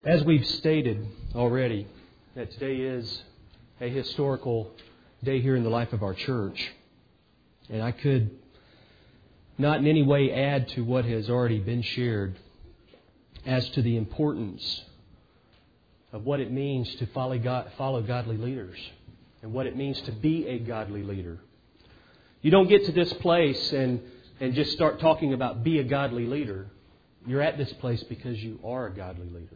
As we've stated already, that today is a historical day here in the life of our church. And I could not in any way add to what has already been shared as to the importance of what it means to follow godly leaders and what it means to be a godly leader. You don't get to this place and just start talking about be a godly leader. You're at this place because you are a godly leader.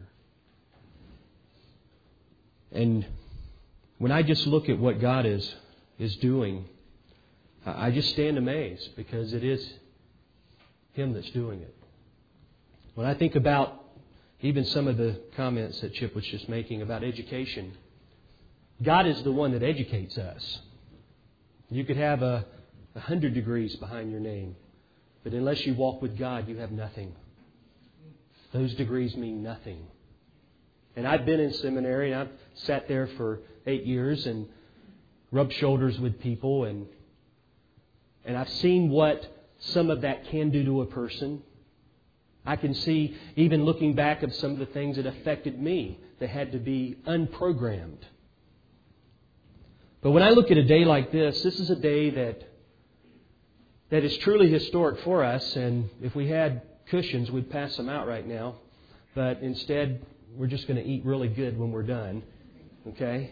And when I just look at what God is doing, I just stand amazed because it is Him that's doing it. When I think about even some of the comments that Chip was just making about education, God is the one that educates us. You could have 100 degrees behind your name, but unless you walk with God, you have nothing. Those degrees mean nothing. And I've been in seminary, and I've sat there for 8 years and rubbed shoulders with people, and I've seen what some of that can do to a person. I can see, even looking back, of some of the things that affected me that had to be unprogrammed. But when I look at a day like this is a day that is truly historic for us. And if we had cushions, we'd pass them out right now. But instead, we're just going to eat really good when we're done. Okay?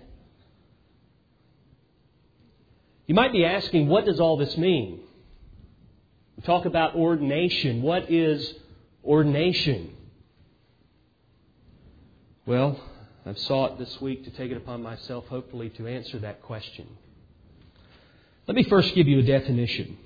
You might be asking, what does all this mean? We talk about ordination. What is ordination? Well, I've sought this week to take it upon myself, hopefully, to answer that question. Let me first give you a definition.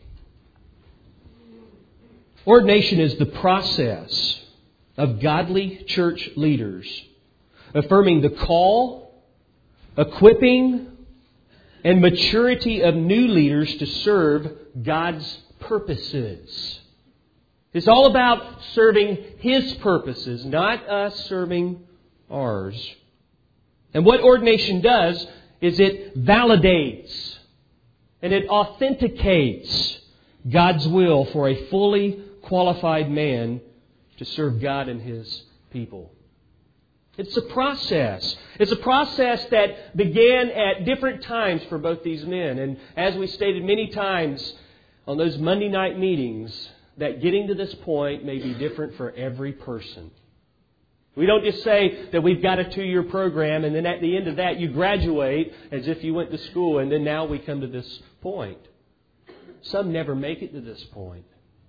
Ordination is the process of godly church leaders affirming the call, equipping, and maturity of new leaders to serve God's purposes. It's all about serving His purposes, not us serving ours. And what ordination does is it validates and it authenticates God's will for a fully qualified man to serve God and His people. It's a process. It's a process that began at different times for both these men. And as we stated many times on those Monday night meetings, that getting to this point may be different for every person. We don't just say that we've got a 2-year program and then at the end of that you graduate as if you went to school and then now we come to this point. Some never make it to this point.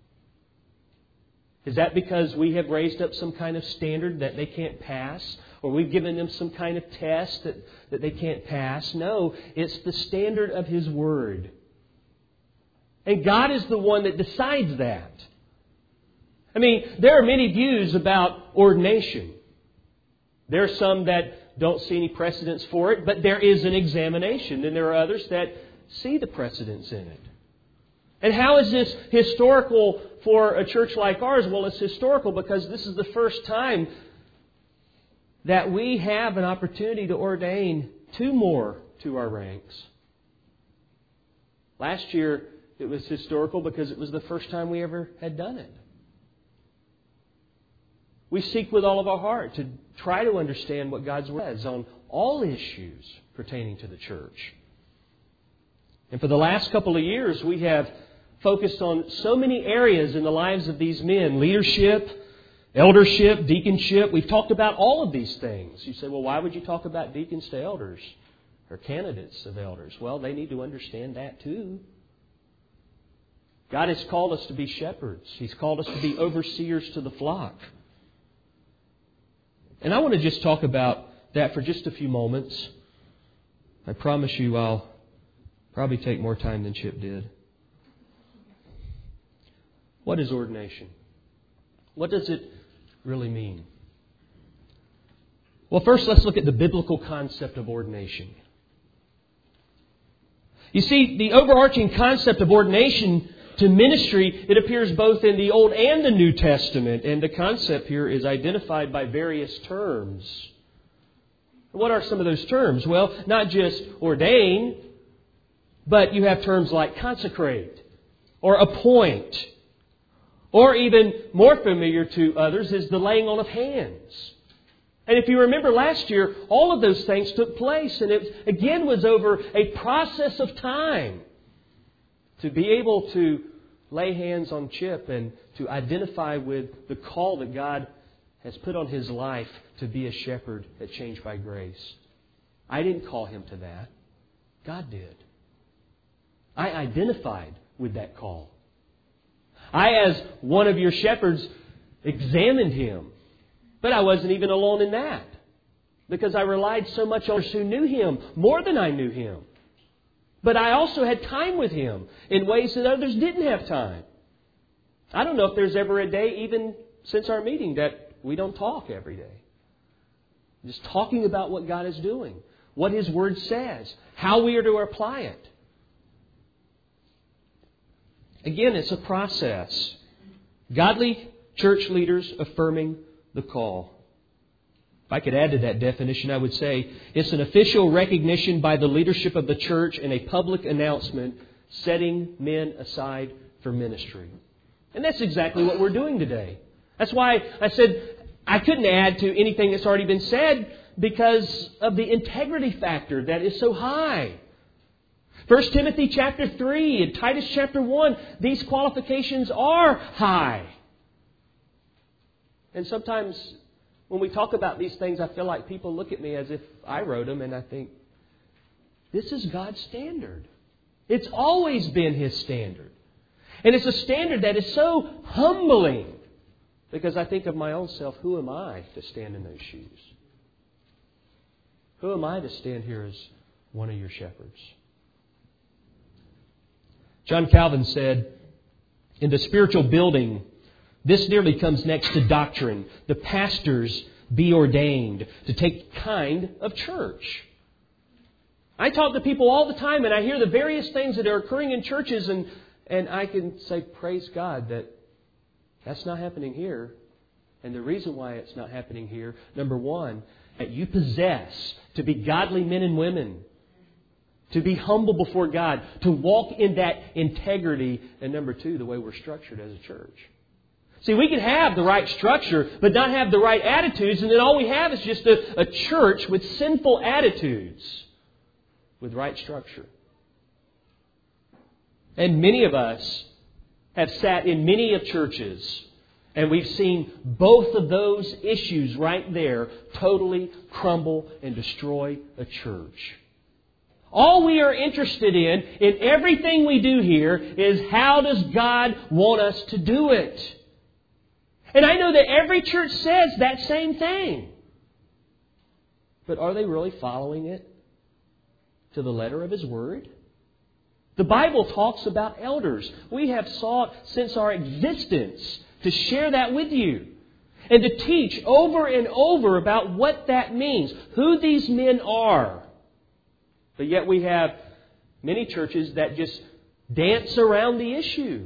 Is that because we have raised up some kind of standard that they can't pass? Or we've given them some kind of test that they can't pass? No, it's the standard of His Word. And God is the one that decides that. I mean, there are many views about ordination. There are some that don't see any precedence for it, but there is an examination. And there are others that see the precedence in it. And how is this historical for a church like ours? Well, it's historical because this is the first time that we have an opportunity to ordain 2 more to our ranks. Last year, it was historical because it was the first time we ever had done it. We seek with all of our heart to try to understand what God's Word says on all issues pertaining to the church. And for the last couple of years, we have focused on so many areas in the lives of these men. Leadership, eldership, deaconship. We've talked about all of these things. You say, well, why would you talk about deacons to elders or candidates of elders? Well, they need to understand that too. God has called us to be shepherds. He's called us to be overseers to the flock. And I want to just talk about that for just a few moments. I promise you I'll probably take more time than Chip did. What is ordination? What does it really mean? Well, first let's look at the biblical concept of ordination. You see, the overarching concept of ordination to ministry, it appears both in the Old and the New Testament. And the concept here is identified by various terms. What are some of those terms? Well, not just ordain, but you have terms like consecrate or appoint. Or even more familiar to others is the laying on of hands. And if you remember last year, all of those things took place. And it again was over a process of time to be able to lay hands on Chip and to identify with the call that God has put on his life to be a shepherd at Changed by Grace. I didn't call him to that. God did. I identified with that call. I, as one of your shepherds, examined him. But I wasn't even alone in that, because I relied so much on those who knew him more than I knew him. But I also had time with him in ways that others didn't have time. I don't know if there's ever a day, even since our meeting, that we don't talk every day. Just talking about what God is doing, what His Word says, how we are to apply it. Again, it's a process. Godly church leaders affirming the call. If I could add to that definition, I would say it's an official recognition by the leadership of the church and a public announcement setting men aside for ministry. And that's exactly what we're doing today. That's why I said I couldn't add to anything that's already been said, because of the integrity factor that is so high. 1 Timothy chapter 3 and Titus chapter 1, these qualifications are high. And sometimes when we talk about these things, I feel like people look at me as if I wrote them, and I think, this is God's standard. It's always been His standard. And it's a standard that is so humbling, because I think of my own self, who am I to stand in those shoes? Who am I to stand here as one of your shepherds? John Calvin said, in the spiritual building, this nearly comes next to doctrine. The pastors be ordained to take kind of church. I talk to people all the time, and I hear the various things that are occurring in churches, and I can say, praise God, that that's not happening here. And the reason why it's not happening here, number one, that you possess to be godly men and women, to be humble before God, to walk in that integrity, and number two, the way we're structured as a church. See, we can have the right structure, but not have the right attitudes, and then all we have is just a church with sinful attitudes, with right structure. And many of us have sat in many of churches, and we've seen both of those issues right there totally crumble and destroy a church. All we are interested in everything we do here is, how does God want us to do it? And I know that every church says that same thing. But are they really following it to the letter of His Word? The Bible talks about elders. We have sought since our existence to share that with you and to teach over and over about what that means, who these men are. But yet we have many churches that just dance around the issue.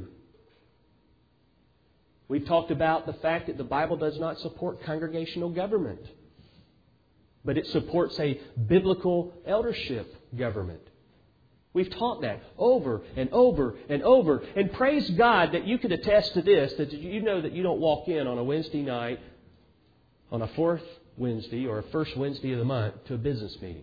We've talked about the fact that the Bible does not support congregational government, but it supports a biblical eldership government. We've taught that over and over and over. And praise God that you could attest to this, that you know that you don't walk in on a Wednesday night, on a fourth Wednesday or a first Wednesday of the month to a business meeting.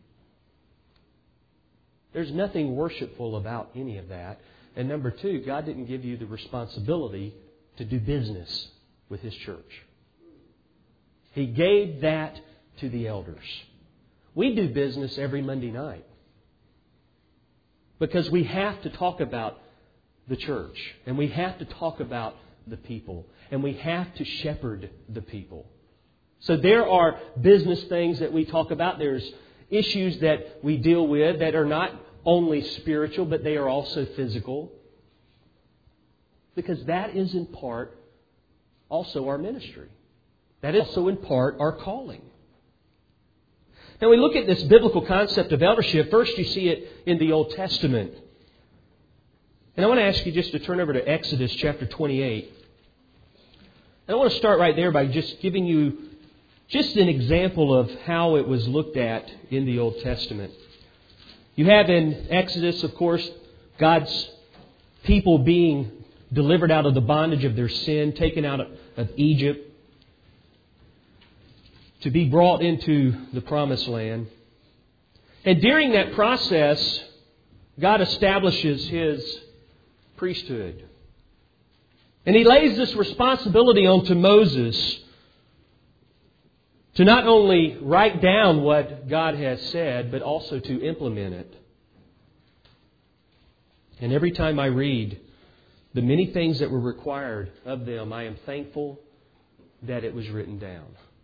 There's nothing worshipful about any of that. And number two, God didn't give you the responsibility to do business with His church. He gave that to the elders. We do business every Monday night because we have to talk about the church, and we have to talk about the people, and we have to shepherd the people. So there are business things that we talk about. There's issues that we deal with that are not only spiritual, but they are also physical. Because that is in part also our ministry. That is also in part our calling. Now we look at this biblical concept of eldership. First you see it in the Old Testament. And I want to ask you just to turn over to Exodus chapter 28. And I want to start right there by just giving you just an example of how it was looked at in the Old Testament. You have in Exodus, of course, God's people being delivered out of the bondage of their sin, taken out of Egypt, to be brought into the Promised Land. And during that process, God establishes His priesthood. And He lays this responsibility onto Moses to not only write down what God has said, but also to implement it. And every time I read the many things that were required of them, I am thankful that it was written down.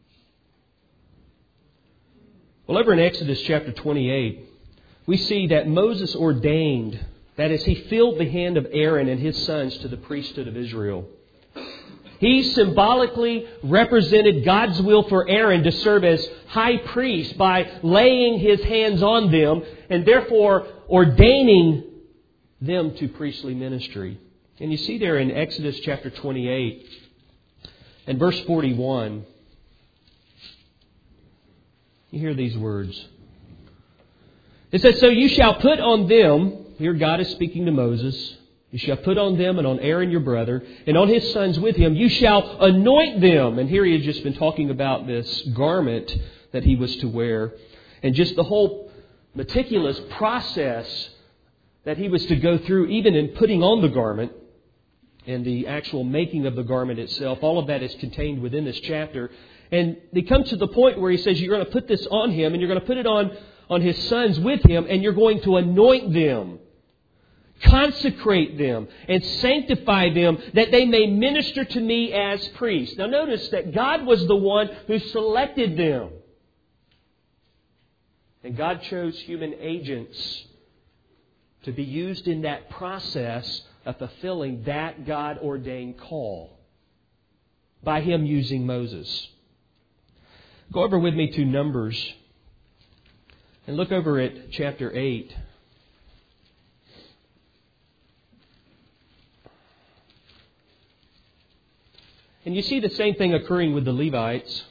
Well, over in Exodus chapter 28, we see that Moses ordained, that is, he filled the hand of Aaron and his sons to the priesthood of Israel. He symbolically represented God's will for Aaron to serve as high priest by laying his hands on them and therefore ordaining them to priestly ministry. And you see there in Exodus chapter 28 and verse 41, you hear these words. It says, "So you shall put on them," here God is speaking to Moses, "you shall put on them and on Aaron your brother and on his sons with him, you shall anoint them." And here he has just been talking about this garment that he was to wear and just the whole meticulous process that he was to go through, even in putting on the garment and the actual making of the garment itself. All of that is contained within this chapter. And they come to the point where he says you're going to put this on him and you're going to put it on his sons with him, and you're going to anoint them, consecrate them, and sanctify them that they may minister to me as priests. Now notice that God was the one who selected them. And God chose human agents to be used in that process of fulfilling that God-ordained call by Him using Moses. Go over with me to Numbers and look over at chapter 8. And you see the same thing occurring with the Levites.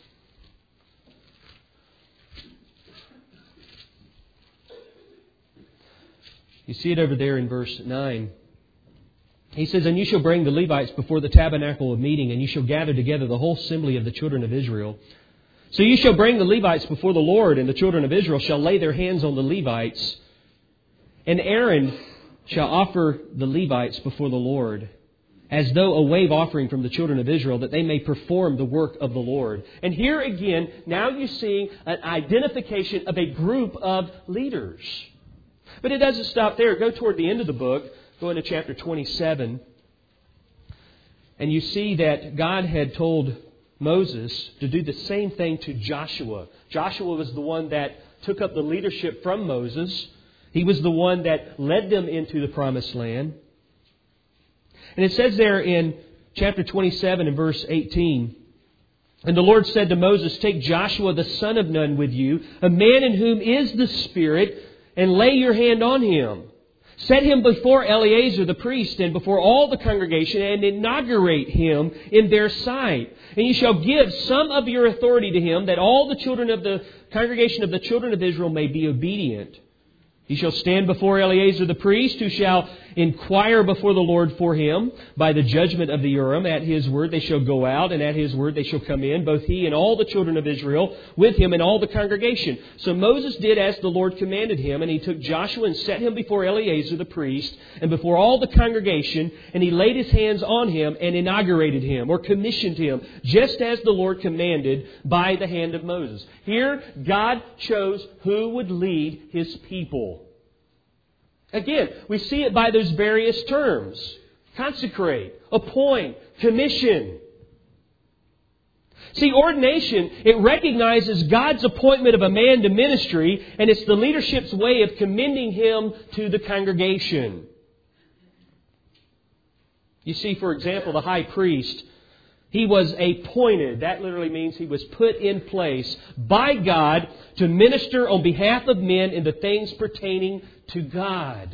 You see it over there in verse 9. He says, "And you shall bring the Levites before the tabernacle of meeting, and you shall gather together the whole assembly of the children of Israel. So you shall bring the Levites before the Lord, and the children of Israel shall lay their hands on the Levites. And Aaron shall offer the Levites before the Lord, as though a wave offering from the children of Israel, that they may perform the work of the Lord." And here again, now you see an identification of a group of leaders. But it doesn't stop there. Go toward the end of the book. Go into chapter 27. And you see that God had told Moses to do the same thing to Joshua. Joshua was the one that took up the leadership from Moses. He was the one that led them into the Promised Land. And it says there in chapter 27 and verse 18, "And the Lord said to Moses, Take Joshua the son of Nun with you, a man in whom is the Spirit, and lay your hand on him. Set him before Eleazar the priest and before all the congregation, and inaugurate him in their sight. And you shall give some of your authority to him, that all the children of the congregation of the children of Israel may be obedient. He shall stand before Eleazar the priest, who shall inquire before the Lord for him by the judgment of the Urim. At his word they shall go out, and at his word they shall come in, both he and all the children of Israel with him and all the congregation." So Moses did as the Lord commanded him, and he took Joshua and set him before Eleazar the priest and before all the congregation, and he laid his hands on him and inaugurated him, or commissioned him, just as the Lord commanded by the hand of Moses. Here, God chose who would lead His people. Again, we see it by those various terms. Consecrate, appoint, commission. See, ordination, it recognizes God's appointment of a man to ministry, and it's the leadership's way of commending him to the congregation. You see, for example, the high priest, he was appointed. That literally means he was put in place by God to minister on behalf of men in the things pertaining to God.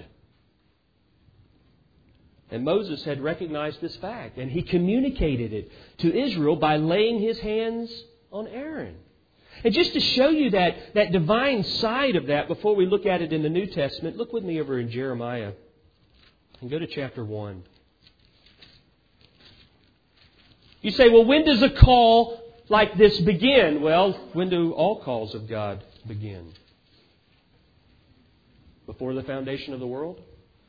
And Moses had recognized this fact, and he communicated it to Israel by laying his hands on Aaron. And just to show you that divine side of that, before we look at it in the New Testament, look with me over in Jeremiah and go to chapter 1. You say, well, when does a call like this begin? Well, when do all calls of God begin? Before the foundation of the world?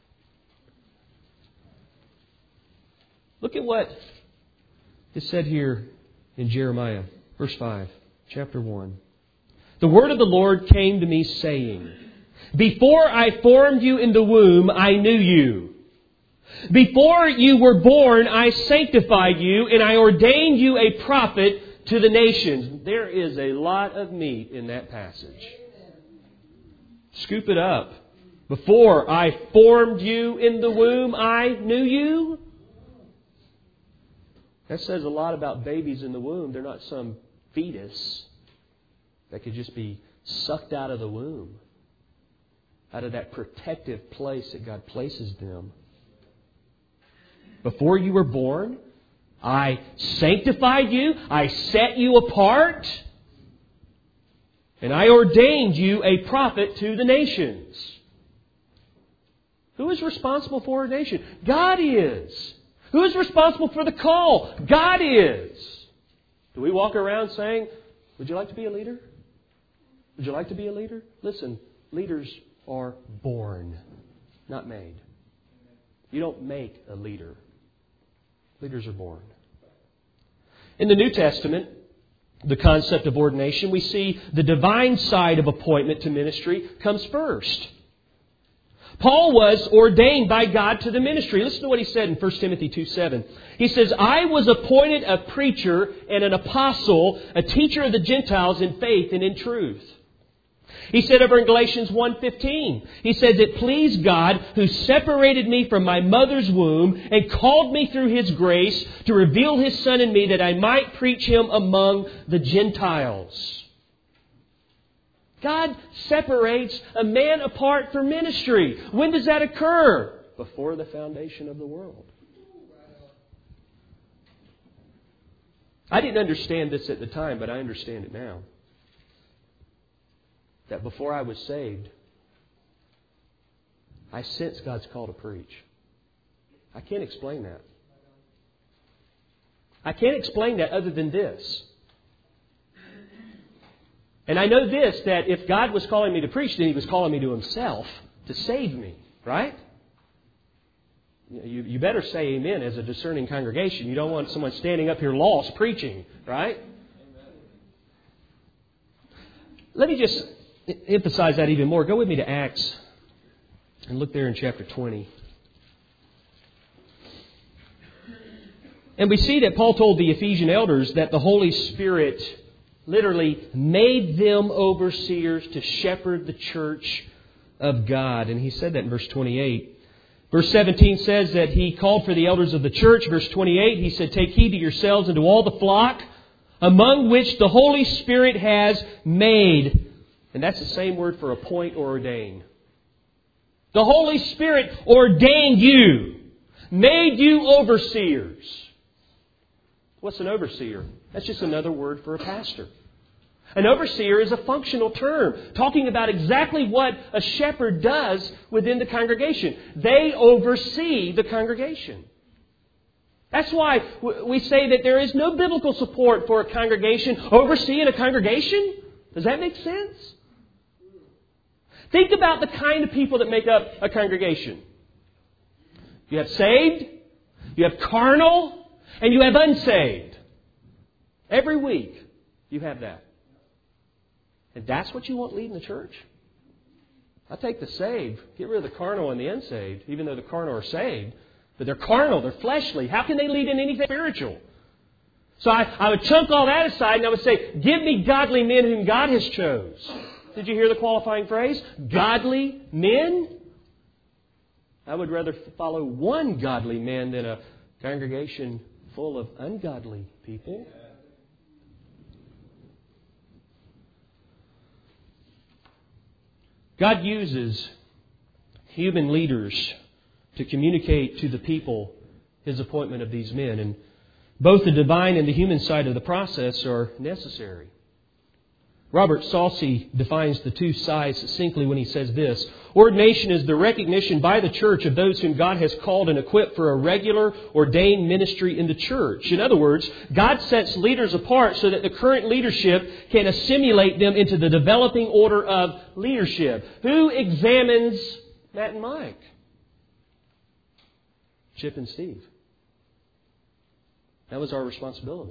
Look at what is said here in Jeremiah, verse 5, chapter 1. The word of the Lord came to me saying, before I formed you in the womb, I knew you. Before you were born, I sanctified you, and I ordained you a prophet to the nations. There is a lot of meat in that passage. Scoop it up. Before I formed you in the womb, I knew you. That says a lot about babies in the womb. They're not some fetus that could just be sucked out of the womb, out of that protective place that God places them. Before you were born, I sanctified you, I set you apart, and I ordained you a prophet to the nations. Who is responsible for ordination? God is. Who is responsible for the call? God is. Do we walk around saying, would you like to be a leader? Would you like to be a leader? Listen, leaders are born, not made. You don't make a leader. Leaders are born. In the New Testament, the concept of ordination, we see the divine side of appointment to ministry comes first. Paul was ordained by God to the ministry. Listen to what he said in 1 Timothy 2:7. He says, I was appointed a preacher and an apostle, a teacher of the Gentiles in faith and in truth. He said over in Galatians 1:15, he says, it pleased God who separated me from my mother's womb and called me through His grace to reveal His Son in me that I might preach Him among the Gentiles. God separates a man apart for ministry. When does that occur? Before the foundation of the world. I didn't understand this at the time, but I understand it now. That before I was saved, I sensed God's call to preach. I can't explain that. I can't explain that other than this. And I know this, that if God was calling me to preach, then He was calling me to Himself to save me. Right? You better say amen as a discerning congregation. You don't want someone standing up here lost preaching. Right? Let me just emphasize that even more. Go with me to Acts and look there in chapter 20. And we see that Paul told the Ephesian elders that the Holy Spirit literally made them overseers to shepherd the church of God. And he said that in verse 28. Verse 17 says that He called for the elders of the church. Verse 28, He said, take heed to yourselves and to all the flock among which the Holy Spirit has made. And that's the same word for appoint or ordain. The Holy Spirit ordained you, made you overseers. What's an overseer? That's just another word for a pastor. An overseer is a functional term, talking about exactly what a shepherd does within the congregation. They oversee the congregation. That's why we say that there is no biblical support for a congregation overseeing a congregation. Does that make sense? Think about the kind of people that make up a congregation. You have saved, you have carnal, and you have unsaved. Every week you have that. And that's what you want leading the church? I take the saved, get rid of the carnal and the unsaved, even though the carnal are saved. But they're carnal, they're fleshly. How can they lead in anything spiritual? So I would chunk all that aside and I would say, give me godly men whom God has chose. Did you hear the qualifying phrase? Godly men? I would rather follow one godly man than a congregation full of ungodly people. God uses human leaders to communicate to the people His appointment of these men. And both the divine and the human side of the process are necessary. Robert Saucy defines the two sides succinctly when he says this: Ordination is the recognition by the church of those whom God has called and equipped for a regular, ordained ministry in the church. In other words, God sets leaders apart so that the current leadership can assimilate them into the developing order of leadership. Who examines Matt and Mike? Chip and Steve. That was our responsibility.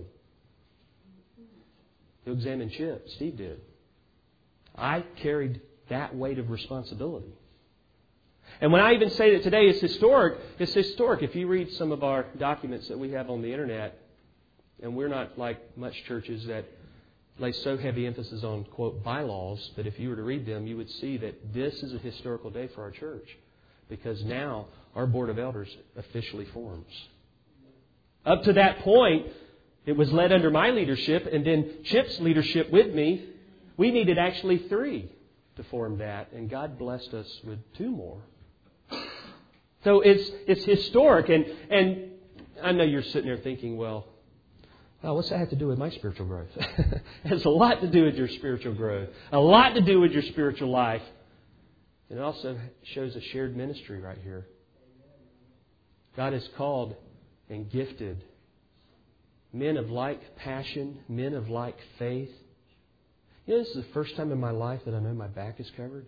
Who examined Chip? Steve did. I carried that weight of responsibility. And when I even say that today is historic, it's historic. If you read some of our documents that we have on the internet, and we're not like much churches that lay so heavy emphasis on, quote, bylaws, but if you were to read them, you would see that this is a historical day for our church. Because now our Board of Elders officially forms. Up to that point, it was led under my leadership, and then Chip's leadership with me. We needed actually 3 to form that, and God blessed us with 2 more. So it's historic, and I know you're sitting there thinking, well, what's that have to do with my spiritual growth? It has a lot to do with your spiritual growth, a lot to do with your spiritual life. And it also shows a shared ministry right here. God has called and gifted men of like passion, men of like faith. You know, this is the first time in my life that I know my back is covered.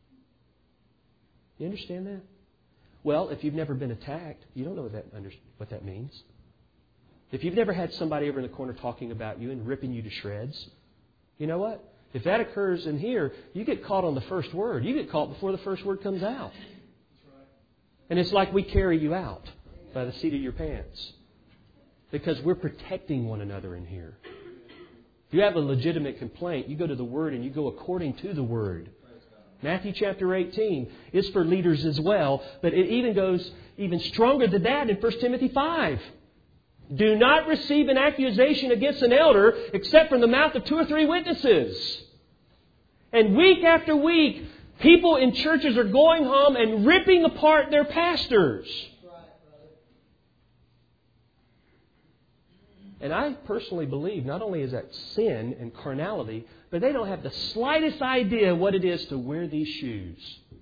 You understand that? Well, if you've never been attacked, you don't know what that means. If you've never had somebody over in the corner talking about you and ripping you to shreds, you know what? If that occurs in here, you get caught on the first word. You get caught before the first word comes out. And it's like we carry you out by the seat of your pants. Because we're protecting one another in here. If you have a legitimate complaint, you go to the Word and you go according to the Word. Matthew chapter 18 is for leaders as well, but it even goes even stronger than that in 1 Timothy 5. Do not receive an accusation against an elder except from the mouth of 2 or 3 witnesses. And week after week, people in churches are going home and ripping apart their pastors. And I personally believe not only is that sin and carnality, but they don't have the slightest idea what it is to wear these shoes.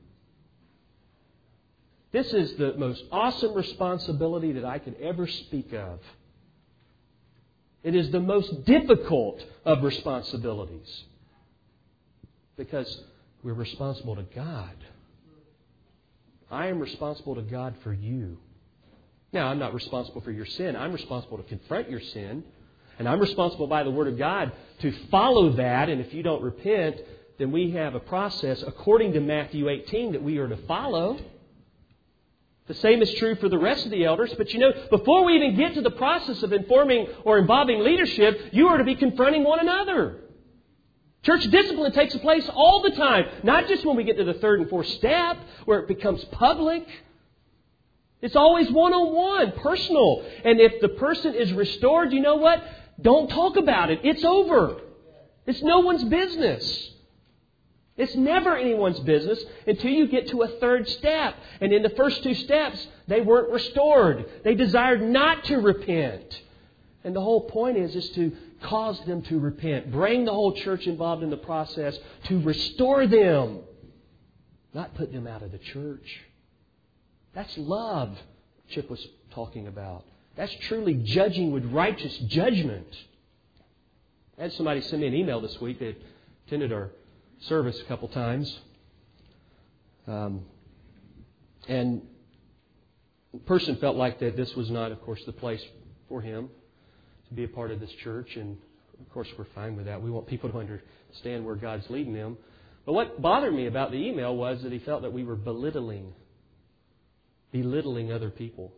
This is the most awesome responsibility that I could ever speak of. It is the most difficult of responsibilities. Because we're responsible to God. I am responsible to God for you. Now, I'm not responsible for your sin. I'm responsible to confront your sin. And I'm responsible by the Word of God to follow that. And if you don't repent, then we have a process according to Matthew 18 that we are to follow. The same is true for the rest of the elders. But you know, before we even get to the process of informing or involving leadership, you are to be confronting one another. Church discipline takes place all the time. Not just when we get to the 3rd and 4th step, where it becomes public. It's always one-on-one, personal. And if the person is restored, you know what? Don't talk about it. It's over. It's no one's business. It's never anyone's business until you get to a 3rd step. And in the first 2 steps, they weren't restored. They desired not to repent. And the whole point is to cause them to repent. Bring the whole church involved in the process to restore them. Not put them out of the church. That's love Chip was talking about. That's truly judging with righteous judgment. I had somebody send me an email this week. They attended our service a couple times. And the person felt like that this was not, of course, the place for him to be a part of this church. And, of course, we're fine with that. We want people to understand where God's leading them. But what bothered me about the email was that he felt that we were belittling other people.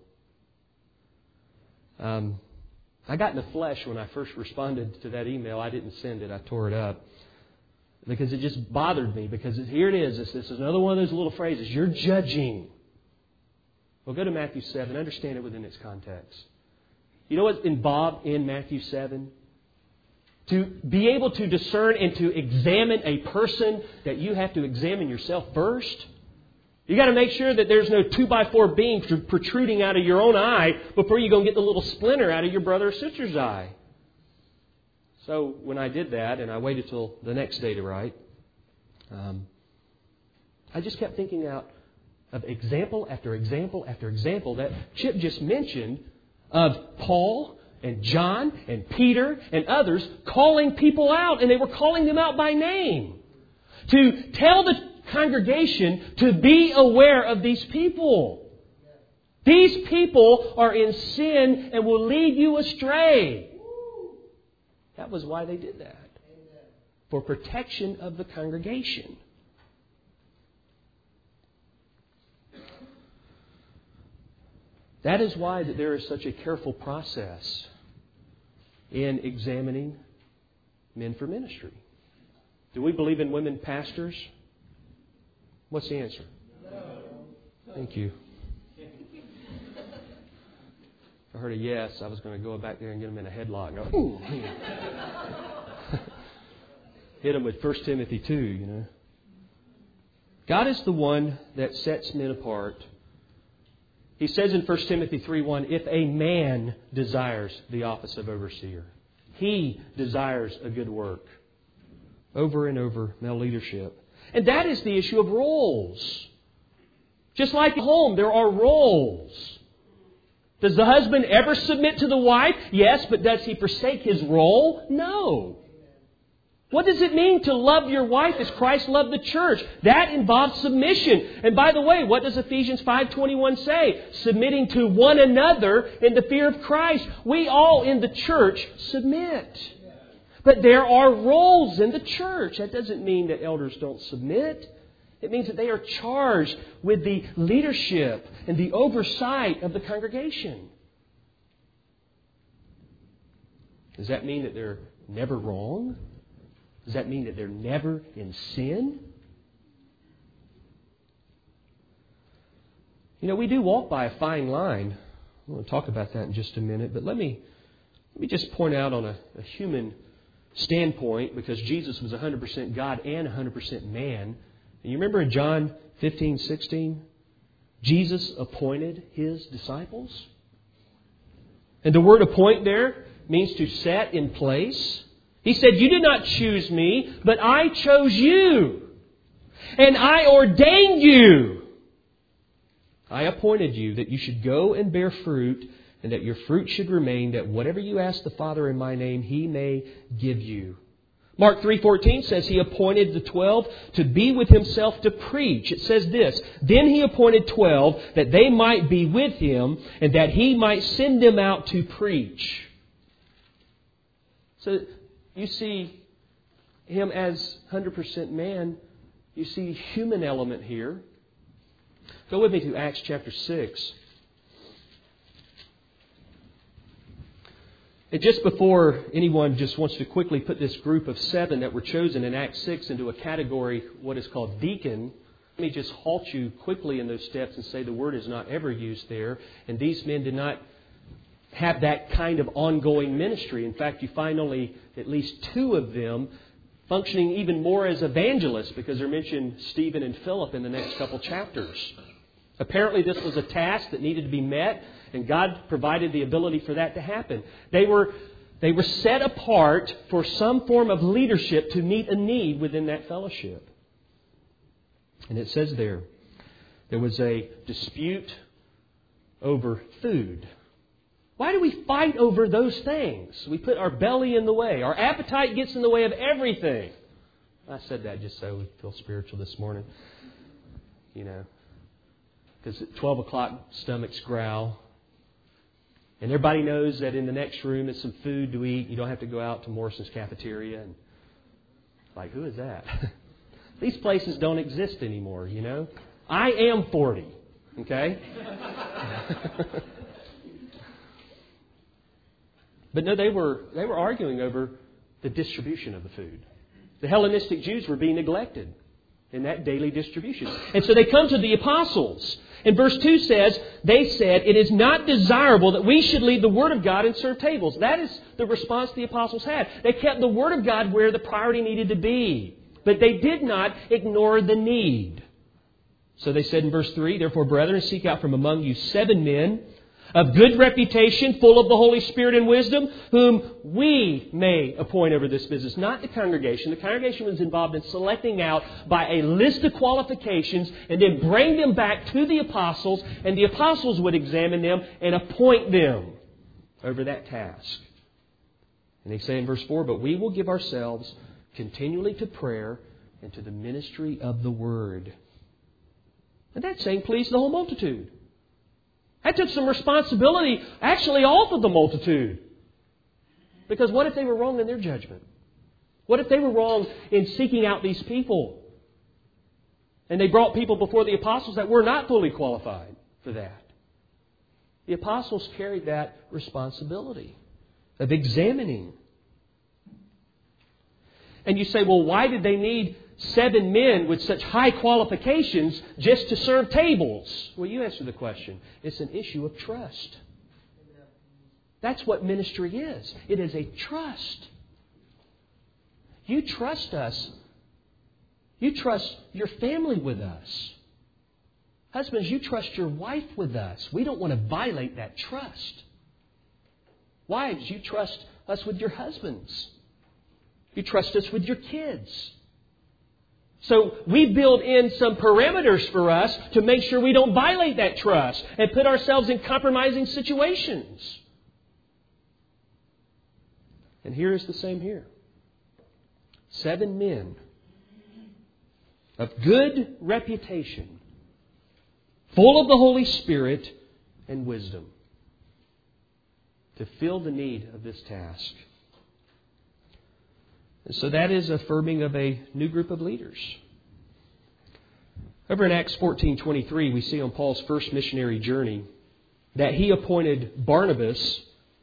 I got in the flesh when I first responded to that email. I didn't send it. I tore it up. Because it just bothered me. Because here it is. This is another one of those little phrases. You're judging. Well, go to Matthew 7. Understand it within its context. You know what's involved in Matthew 7? To be able to discern and to examine a person, that you have to examine yourself first. You got to make sure that there's no 2x4 beam protruding out of your own eye before you go and get the little splinter out of your brother or sister's eye. So when I did that, and I waited till the next day to write, I just kept thinking out of example after example after example that Chip just mentioned of Paul and John and Peter and others calling people out, and they were calling them out by name to tell the congregation to be aware of these people. These people are in sin and will lead you astray. That was why they did that. For protection of the congregation. That is why that there is such a careful process in examining men for ministry. Do we believe in women pastors? What's the answer? No. Thank you. If I heard a yes, I was going to go back there and get them in a headlock and go, ooh. Hit them with 1 Timothy 2, you know. God is the one that sets men apart. He says in 1 Timothy 3:1, if a man desires the office of overseer, he desires a good work. Over and over, male leadership. And that is the issue of roles. Just like at home, there are roles. Does the husband ever submit to the wife? Yes, but does he forsake his role? No. What does it mean to love your wife as Christ loved the church? That involves submission. And by the way, what does Ephesians 5:21 say? Submitting to one another in the fear of Christ. We all in the church submit. But there are roles in the church. That doesn't mean that elders don't submit. It means that they are charged with the leadership and the oversight of the congregation. Does that mean that they're never wrong? Does that mean that they're never in sin? You know, we do walk by a fine line. I want to talk about that in just a minute. But let me just point out on a human standpoint, because Jesus was 100% God and 100% man. And you remember in John 15:16, Jesus appointed His disciples? And the word appoint there means to set in place. He said, you did not choose me, but I chose you. And I ordained you. I appointed you that you should go and bear fruit, and that your fruit should remain, that whatever you ask the Father in my name, He may give you. Mark 3:14 says He appointed the 12 to be with Himself to preach. It says this, then He appointed 12 that they might be with Him, and that He might send them out to preach. So you see Him as 100% man. You see the human element here. Go with me to Acts chapter 6. And just before anyone just wants to quickly put this group of 7 that were chosen in Acts 6 into a category, what is called deacon, let me just halt you quickly in those steps and say the word is not ever used there. And these men did not have that kind of ongoing ministry. In fact, you find only at least 2 of them functioning even more as evangelists, because they're mentioned Stephen and Philip in the next couple chapters. Apparently this was a task that needed to be met, and God provided the ability for that to happen. They were set apart for some form of leadership to meet a need within that fellowship. And it says there was a dispute over food. Why do we fight over those things? We put our belly in the way. Our appetite gets in the way of everything. I said that just so we feel spiritual this morning. You know, because at 12 o'clock, stomachs growl. And everybody knows that in the next room is some food to eat. You don't have to go out to Morrison's cafeteria. And like, who is that? These places don't exist anymore, you know. I am 40, okay? But no, they were arguing over the distribution of the food. The Hellenistic Jews were being neglected in that daily distribution. And so they come to the apostles. And verse 2 says, they said, it is not desirable that we should leave the Word of God and serve tables. That is the response the apostles had. They kept the Word of God where the priority needed to be. But they did not ignore the need. So they said in verse 3, therefore, brethren, seek out from among you 7 men of good reputation, full of the Holy Spirit and wisdom, whom we may appoint over this business. Not the congregation. The congregation was involved in selecting out by a list of qualifications and then bring them back to the apostles, and the apostles would examine them and appoint them over that task. And they say in verse 4, "But we will give ourselves continually to prayer and to the ministry of the Word." And that's saying please the whole multitude. That took some responsibility actually off of the multitude. Because what if they were wrong in their judgment? What if they were wrong in seeking out these people? And they brought people before the apostles that were not fully qualified for that. The apostles carried that responsibility of examining. And you say, well, why did they need 7 men with such high qualifications just to serve tables? Well, you answer the question. It's an issue of trust. That's what ministry is. It is a trust. You trust us. You trust your family with us. Husbands, you trust your wife with us. We don't want to violate that trust. Wives, you trust us with your husbands. You trust us with your kids. So we build in some parameters for us to make sure we don't violate that trust and put ourselves in compromising situations. And here is the same here. 7 men of good reputation, full of the Holy Spirit and wisdom, to fill the need of this task. And so that is affirming of a new group of leaders. Over in Acts 14:23, we see on Paul's first missionary journey that he and Barnabas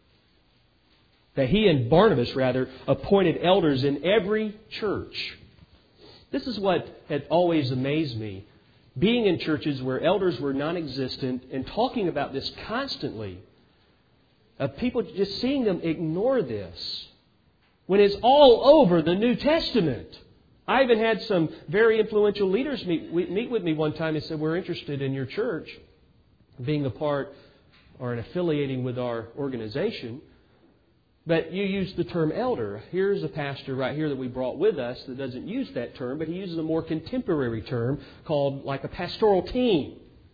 appointed elders in every church. This is what had always amazed me. Being in churches where elders were non-existent and talking about this constantly, of people just seeing them ignore this, when it's all over the New Testament. I even had some very influential leaders meet with me one time and said, "We're interested in your church being a part or in affiliating with our organization. But you use the term elder. Here's a pastor right here that we brought with us that doesn't use that term, but he uses a more contemporary term called like a pastoral team."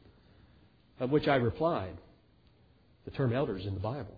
Of which I replied, the term elder is in the Bible.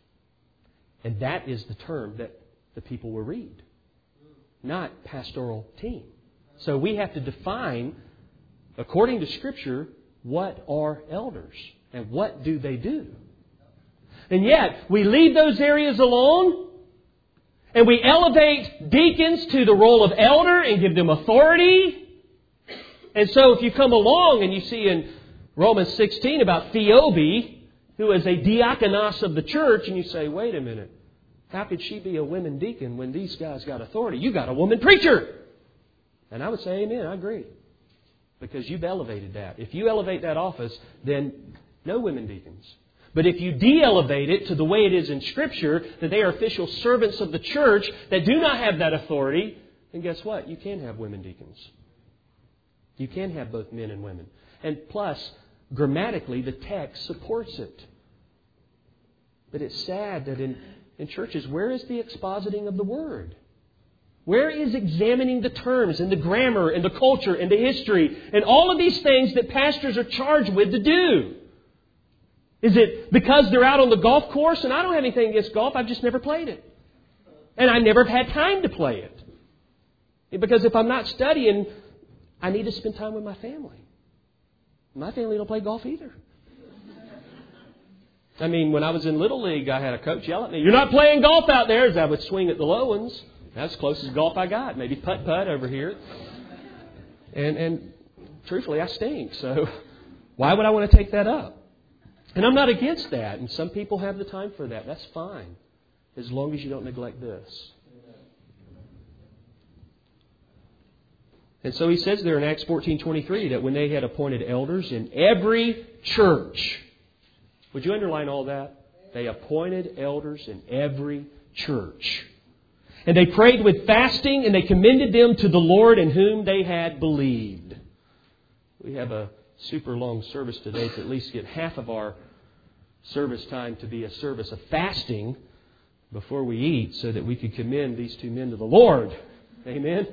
And that is the term that the people will read, not pastoral team. So we have to define, according to Scripture, what are elders and what do they do. And yet, we leave those areas alone and we elevate deacons to the role of elder and give them authority. And so if you come along and you see in Romans 16 about Phoebe, who is a diakonos of the church, and you say, wait a minute, how could she be a women deacon when these guys got authority? You got a woman preacher. And I would say, amen, I agree. Because you've elevated that. If you elevate that office, then no women deacons. But if you de-elevate it to the way it is in Scripture, that they are official servants of the church that do not have that authority, then guess what? You can have women deacons. You can have both men and women. And plus, grammatically, the text supports it. But it's sad that in churches, where is the expositing of the Word? Where is examining the terms and the grammar and the culture and the history and all of these things that pastors are charged with to do? Is it because they're out on the golf course? And I don't have anything against golf. I've just never played it. And I never have had time to play it. Because if I'm not studying, I need to spend time with my family. My family don't play golf either. I mean, when I was in Little League, I had a coach yell at me, "You're not playing golf out there," as I would swing at the low ones. That's the closest golf I got. Maybe putt-putt over here. And truthfully, I stink. So why would I want to take that up? And I'm not against that. And some people have the time for that. That's fine. As long as you don't neglect this. And so he says there in Acts 14:23 that when they had appointed elders in every church. Would you underline all that? They appointed elders in every church. And they prayed with fasting, and they commended them to the Lord in whom they had believed. We have a super long service today to at least get half of our service time to be a service of fasting before we eat so that we could commend these two men to the Lord. Amen?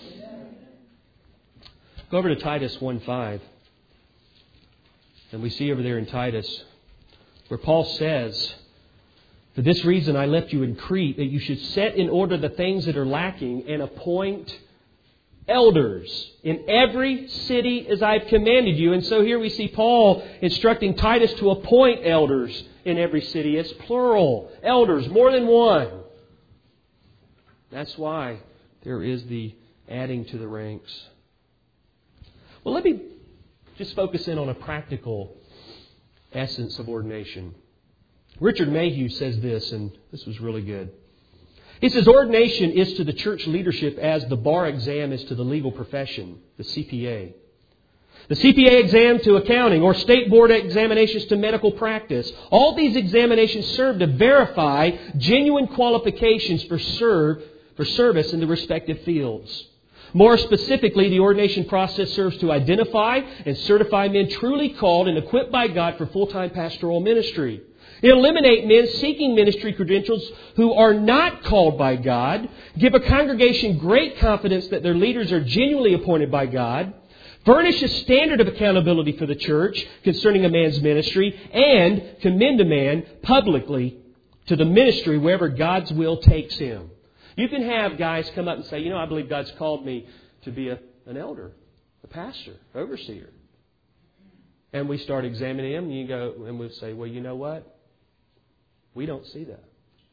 Go over to Titus 1:5. And we see over there in Titus where Paul says, "For this reason I left you in Crete, that you should set in order the things that are lacking and appoint elders in every city as I've commanded you." And so here we see Paul instructing Titus to appoint elders in every city. It's plural. Elders, more than one. That's why there is the adding to the ranks. Well, let me just focus in on a practical essence of ordination. Richard Mayhew says this, and this was really good. He says, ordination is to the church leadership as the bar exam is to the legal profession, the CPA. The CPA exam to accounting, or state board examinations to medical practice. All these examinations serve to verify genuine qualifications for service in the respective fields. More specifically, the ordination process serves to identify and certify men truly called and equipped by God for full-time pastoral ministry. It eliminates men seeking ministry credentials who are not called by God, give a congregation great confidence that their leaders are genuinely appointed by God, furnish a standard of accountability for the church concerning a man's ministry, and commend a man publicly to the ministry wherever God's will takes him. You can have guys come up and say, I believe God's called me to be an elder, a pastor, overseer. And we start examining him, and you go, and we'll say, well, you know what? We don't see that.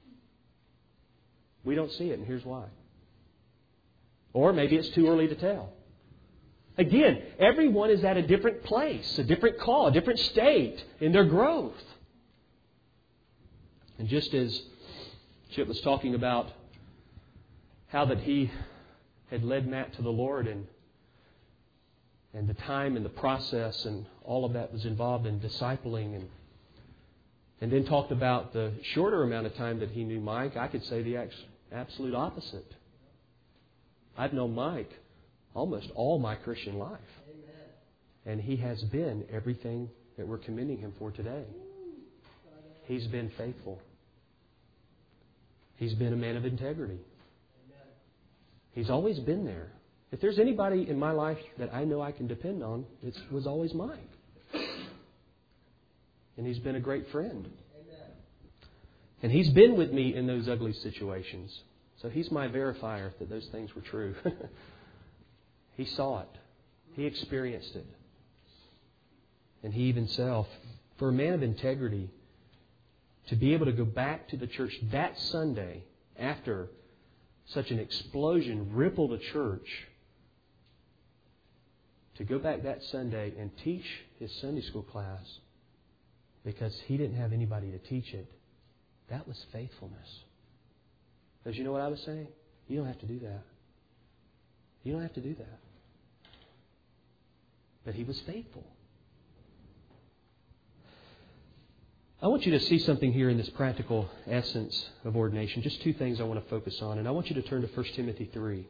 We don't see it, and here's why. Or maybe it's too early to tell. Again, everyone is at a different place, a different call, a different state in their growth. And just as Chip was talking about how that he had led Matt to the Lord and the time and the process and all of that was involved in discipling and then talked about the shorter amount of time that he knew Mike, I could say the absolute opposite. I've known Mike almost all my Christian life. Amen. And he has been everything that we're commending him for today. He's been faithful. He's been a man of integrity. Amen. He's always been there. If there's anybody in my life that I know I can depend on, it was always Mike. And he's been a great friend. Amen. And he's been with me in those ugly situations. So he's my verifier that those things were true. He saw it. He experienced it. And he even himself, for a man of integrity, to be able to go back to the church that Sunday after such an explosion rippled a church, to go back that Sunday and teach his Sunday school class because he didn't have anybody to teach it, that was faithfulness. Because you know what I was saying? You don't have to do that. You don't have to do that. But he was faithful. I want you to see something here in this practical essence of ordination. Just two things I want to focus on. And I want you to turn to 1 Timothy 3.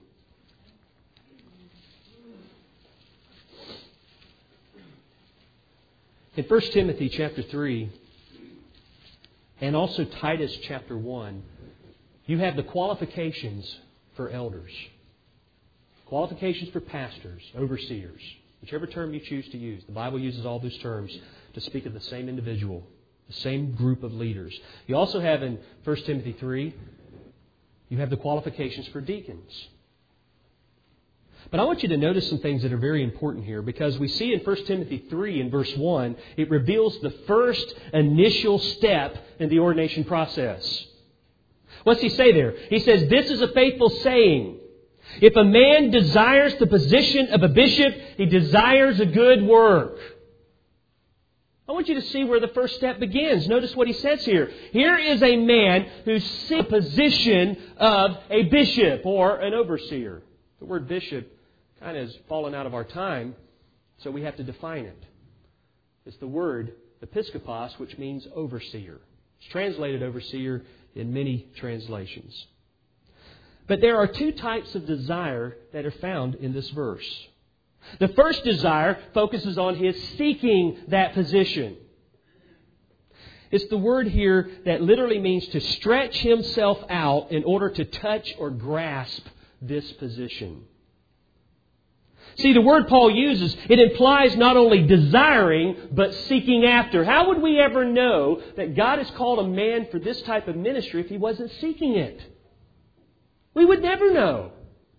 In 1 Timothy chapter 3 and also Titus chapter 1, you have the qualifications for elders. Qualifications for pastors, overseers, whichever term you choose to use. The Bible uses all those terms to speak of the same individual, the same group of leaders. You also have in 1 Timothy 3, you have the qualifications for deacons. But I want you to notice some things that are very important here, because we see in 1 Timothy 3 in verse 1, it reveals the first initial step in the ordination process. What's he say there? He says, this is a faithful saying. If a man desires the position of a bishop, he desires a good work. I want you to see where the first step begins. Notice what he says here. Here is a man who seeks the position of a bishop or an overseer. The word bishop kind of has fallen out of our time, so we have to define it. It's the word episkopos, which means overseer. It's translated overseer in many translations. But there are two types of desire that are found in this verse. The first desire focuses on his seeking that position. It's the word here that literally means to stretch himself out in order to touch or grasp this position. See, the word Paul uses, it implies not only desiring, but seeking after. How would we ever know that God has called a man for this type of ministry if he wasn't seeking it? We would never know.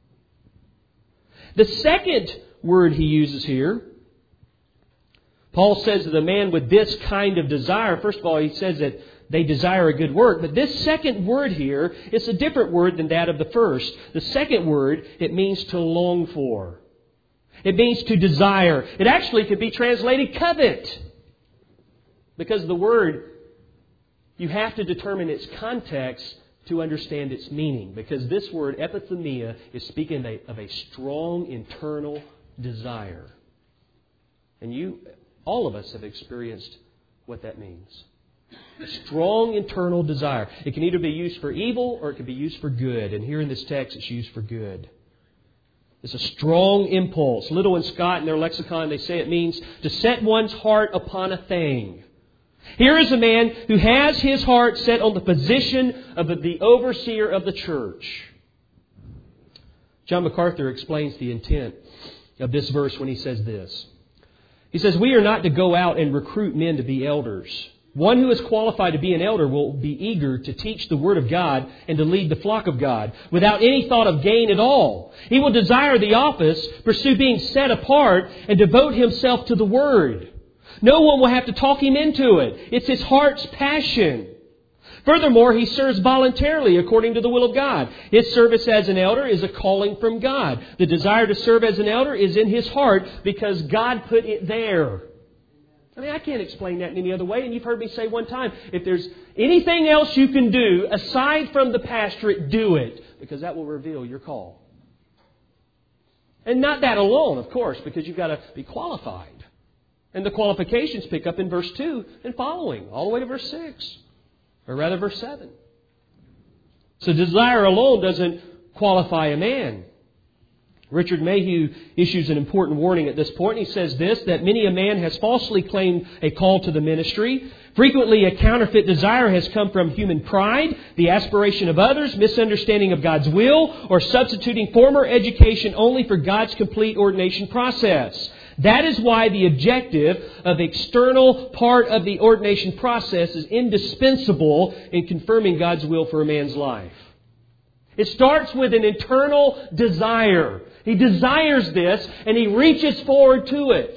The second word he uses here, Paul says that a man with this kind of desire, first of all, he says that they desire a good work. But this second word here is a different word than that of the first. The second word, it means to long for. It means to desire. It actually could be translated covet. Because the word, you have to determine its context to understand its meaning. Because this word, epithumia, is speaking of a strong internal desire. And all of us have experienced what that means. A strong internal desire. It can either be used for evil or it can be used for good. And here in this text, it's used for good. It's a strong impulse. Little and Scott, in their lexicon, they say it means to set one's heart upon a thing. Here is a man who has his heart set on the position of the overseer of the church. John MacArthur explains the intent of this verse when he says this. He says, "We are not to go out and recruit men to be elders. One who is qualified to be an elder will be eager to teach the Word of God and to lead the flock of God without any thought of gain at all. He will desire the office, pursue being set apart, and devote himself to the Word. No one will have to talk him into it. It's his heart's passion. Furthermore, he serves voluntarily according to the will of God. His service as an elder is a calling from God. The desire to serve as an elder is in his heart because God put it there." I mean, I can't explain that in any other way. And you've heard me say one time, if there's anything else you can do aside from the pastorate, do it. Because that will reveal your call. And not that alone, of course, because you've got to be qualified. And the qualifications pick up in verse 2 and following, all the way to verse 6. Or rather, verse 7. So desire alone doesn't qualify a man. Richard Mayhew issues an important warning at this point. He says this, that many a man has falsely claimed a call to the ministry. Frequently, a counterfeit desire has come from human pride, the aspiration of others, misunderstanding of God's will, or substituting former education only for God's complete ordination process. That is why the objective of the external part of the ordination process is indispensable in confirming God's will for a man's life. It starts with an internal desire. He desires this and he reaches forward to it.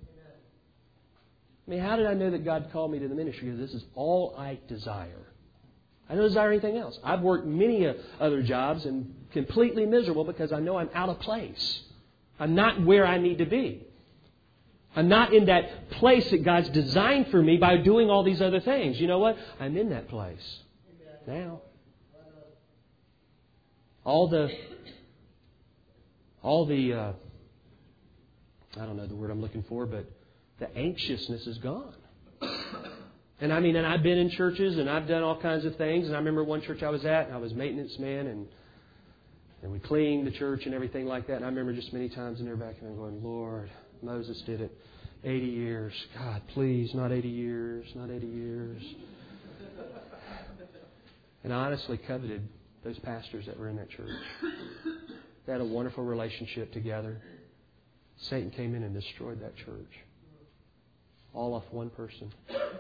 I mean, how did I know that God called me to the ministry? Because this is all I desire. I don't desire anything else. I've worked many other jobs and completely miserable because I know I'm out of place. I'm not where I need to be. I'm not in that place that God's designed for me by doing all these other things. You know what? I'm in that place now. All the I don't know the word I'm looking for, but the anxiousness is gone. And I've been in churches and I've done all kinds of things. And I remember one church I was at, and I was maintenance man, and we cleaned the church and everything like that. And I remember just many times in there back and I'm going, Lord, Moses did it 80 years. God, please, not 80 years, not 80 years. And I honestly coveted those pastors that were in that church. They had a wonderful relationship together. Satan came in and destroyed that church. All off one person.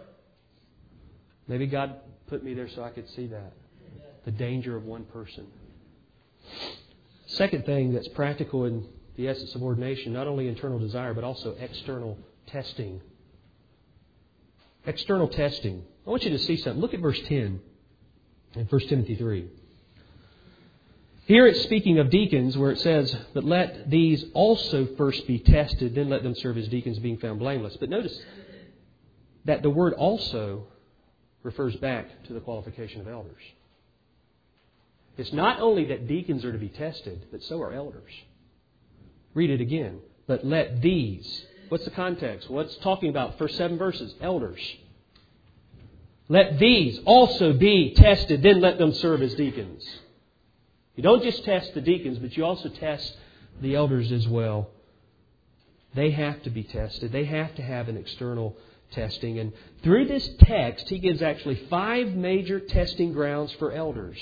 Maybe God put me there so I could see that. The danger of one person. Second thing that's practical in the essence of ordination, not only internal desire, but also external testing. External testing. I want you to see something. Look at verse 10 in 1 Timothy 3. Here it's speaking of deacons where it says, but let these also first be tested, then let them serve as deacons being found blameless. But notice that the word also refers back to the qualification of elders. It's not only that deacons are to be tested, but so are elders. Read it again. But let these. What's the context? What's talking about? First 7 verses. Elders. Let these also be tested, then let them serve as deacons. You don't just test the deacons, but you also test the elders as well. They have to be tested. They have to have an external testing. And through this text, he gives actually 5 major testing grounds for elders.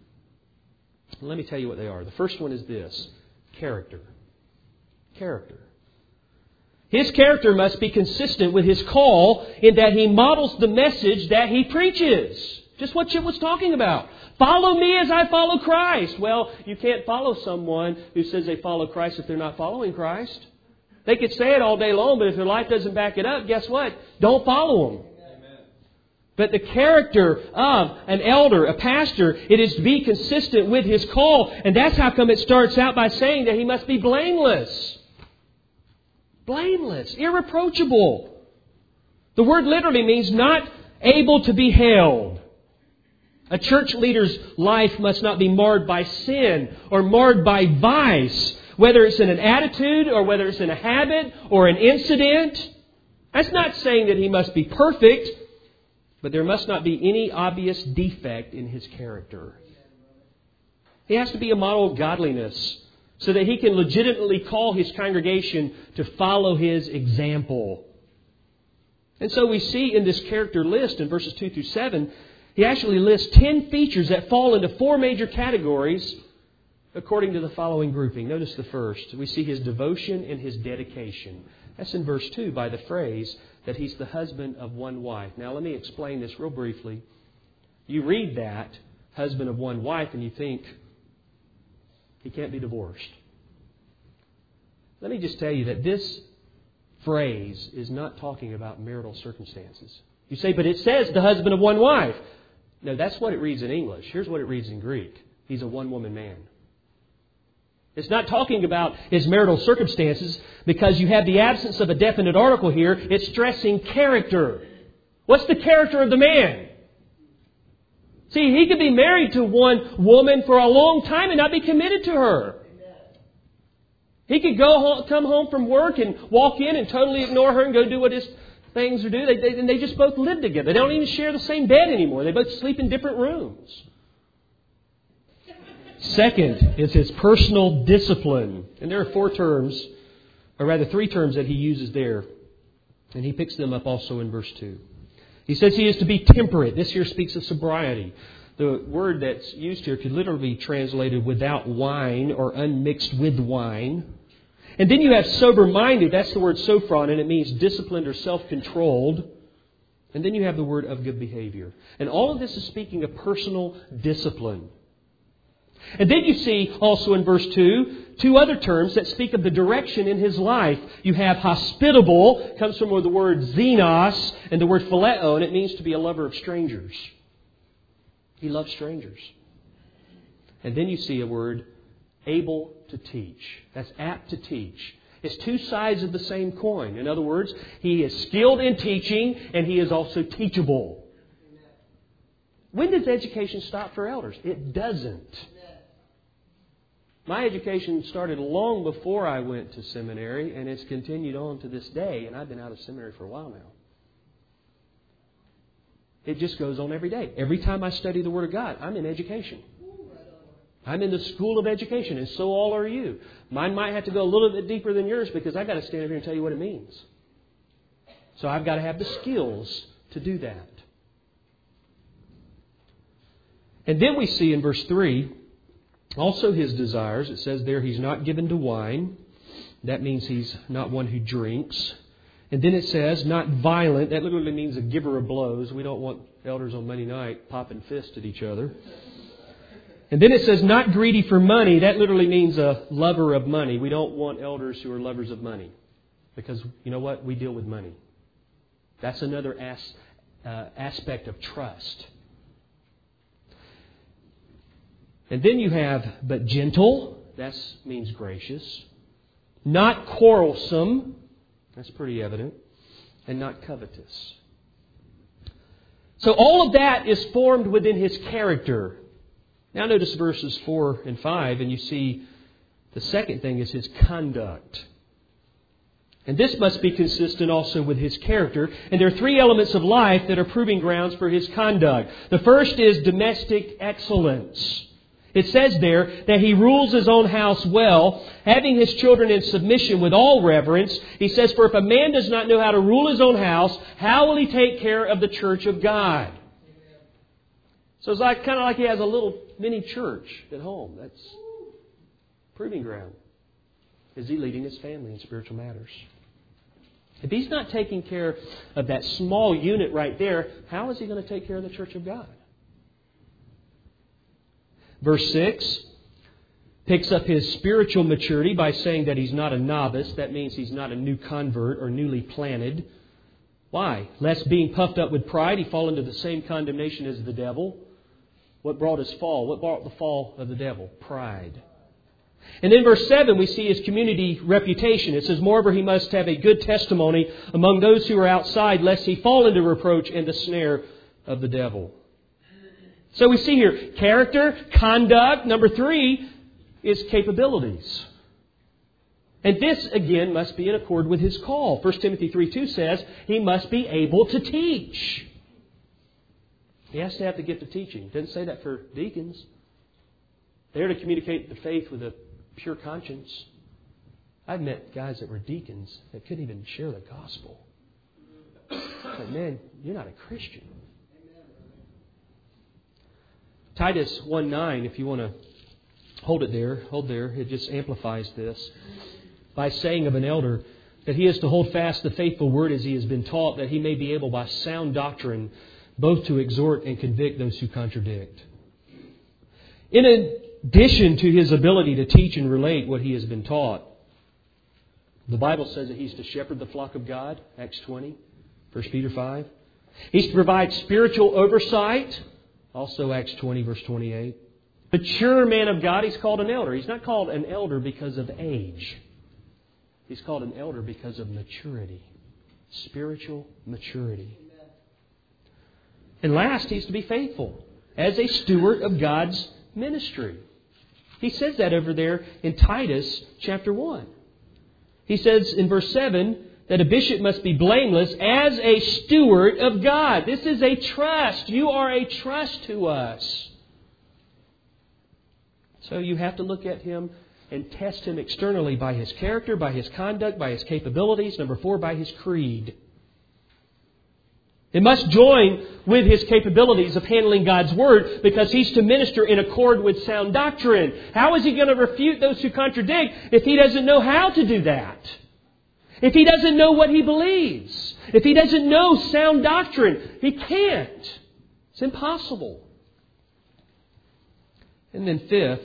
Let me tell you what they are. The first one is this: character. Character. His character must be consistent with his call in that he models the message that he preaches. Just what Chip was talking about. Follow me as I follow Christ. Well, you can't follow someone who says they follow Christ if they're not following Christ. They could say it all day long, but if their life doesn't back it up, guess what? Don't follow them. Amen. But the character of an elder, a pastor, it is to be consistent with his call. And that's how come it starts out by saying that he must be blameless. Blameless, irreproachable. The word literally means not able to be held. A church leader's life must not be marred by sin or marred by vice, whether it's in an attitude or whether it's in a habit or an incident. That's not saying that he must be perfect, but there must not be any obvious defect in his character. He has to be a model of godliness so that he can legitimately call his congregation to follow his example. And so we see in this character list in verses 2 through 7, he actually lists 10 features that fall into 4 major categories according to the following grouping. Notice the first. We see his devotion and his dedication. That's in verse 2 by the phrase that he's the husband of one wife. Now let me explain this real briefly. You read that, husband of one wife, and you think, he can't be divorced. Let me just tell you that this phrase is not talking about marital circumstances. You say, but it says the husband of one wife. No, that's what it reads in English. Here's what it reads in Greek. He's a one-woman man. It's not talking about his marital circumstances because you have the absence of a definite article here. It's stressing character. What's the character of the man? See, he could be married to one woman for a long time and not be committed to her. He could come home from work and walk in and totally ignore her and go do what his things are do. They just both live together. They don't even share the same bed anymore. They both sleep in different rooms. Second is his personal discipline. And there are 4 terms, or rather 3 terms that he uses there. And he picks them up also in verse 2. He says he is to be temperate. This here speaks of sobriety. The word that's used here could literally be translated without wine or unmixed with wine. And then you have sober-minded. That's the word sophron, and it means disciplined or self-controlled. And then you have the word of good behavior. And all of this is speaking of personal discipline. And then you see also in verse 2 other terms that speak of the direction in his life. You have hospitable, comes from the word xenos, and the word phileo, and it means to be a lover of strangers. He loves strangers. And then you see a word, able to teach. That's apt to teach. It's 2 sides of the same coin. In other words, he is skilled in teaching and he is also teachable. When does education stop for elders? It doesn't. My education started long before I went to seminary, and it's continued on to this day, and I've been out of seminary for a while now. It just goes on every day. Every time I study the Word of God, I'm in education. I'm in the school of education, and so all are you. Mine might have to go a little bit deeper than yours because I've got to stand up here and tell you what it means. So I've got to have the skills to do that. And then we see in verse 3, also his desires. It says there he's not given to wine. That means he's not one who drinks. And then it says not violent. That literally means a giver of blows. We don't want elders on Monday night popping fists at each other. And then it says not greedy for money. That literally means a lover of money. We don't want elders who are lovers of money. Because you know what? We deal with money. That's another aspect of trust. And then you have, but gentle, that means gracious. Not quarrelsome, that's pretty evident. And not covetous. So all of that is formed within his character. Now notice verses 4 and 5, and you see the second thing is his conduct. And this must be consistent also with his character. And there are 3 elements of life that are proving grounds for his conduct. The first is domestic excellence. It says there that he rules his own house well, having his children in submission with all reverence. He says, for if a man does not know how to rule his own house, how will he take care of the church of God? So it's kind of like he has a little mini church at home. That's proving ground. Is he leading his family in spiritual matters? If he's not taking care of that small unit right there, how is he going to take care of the church of God? Verse 6 picks up his spiritual maturity by saying that he's not a novice. That means he's not a new convert or newly planted. Why? Lest being puffed up with pride, he fall into the same condemnation as the devil. What brought his fall? What brought the fall of the devil? Pride. And then verse 7, we see his community reputation. It says, moreover, he must have a good testimony among those who are outside, lest he fall into reproach and the snare of the devil. So we see here character, conduct. Number 3 is capabilities. And this, again, must be in accord with his call. 1 Timothy 3:2 says he must be able to teach. He has to have the gift of teaching. It doesn't say that for deacons. They're to communicate the faith with a pure conscience. I've met guys that were deacons that couldn't even share the gospel. But man, you're not a Christian. Titus 1:9, if you want to hold there. It just amplifies this. By saying of an elder that he is to hold fast the faithful word as he has been taught, that he may be able by sound doctrine both to exhort and convict those who contradict. In addition to his ability to teach and relate what he has been taught, the Bible says that he's to shepherd the flock of God, Acts 20, 1 Peter 5. He's to provide spiritual oversight, also Acts 20, verse 28. Mature man of God, he's called an elder. He's not called an elder because of age. He's called an elder because of maturity, spiritual maturity. And last, he's to be faithful as a steward of God's ministry. He says that over there in Titus chapter 1. He says in verse 7 that a bishop must be blameless as a steward of God. This is a trust. You are a trust to us. So you have to look at him and test him externally by his character, by his conduct, by his capabilities. Number 4, by his creed. It must join with his capabilities of handling God's Word because he's to minister in accord with sound doctrine. How is he going to refute those who contradict if he doesn't know how to do that? If he doesn't know what he believes? If he doesn't know sound doctrine? He can't. It's impossible. And then 5th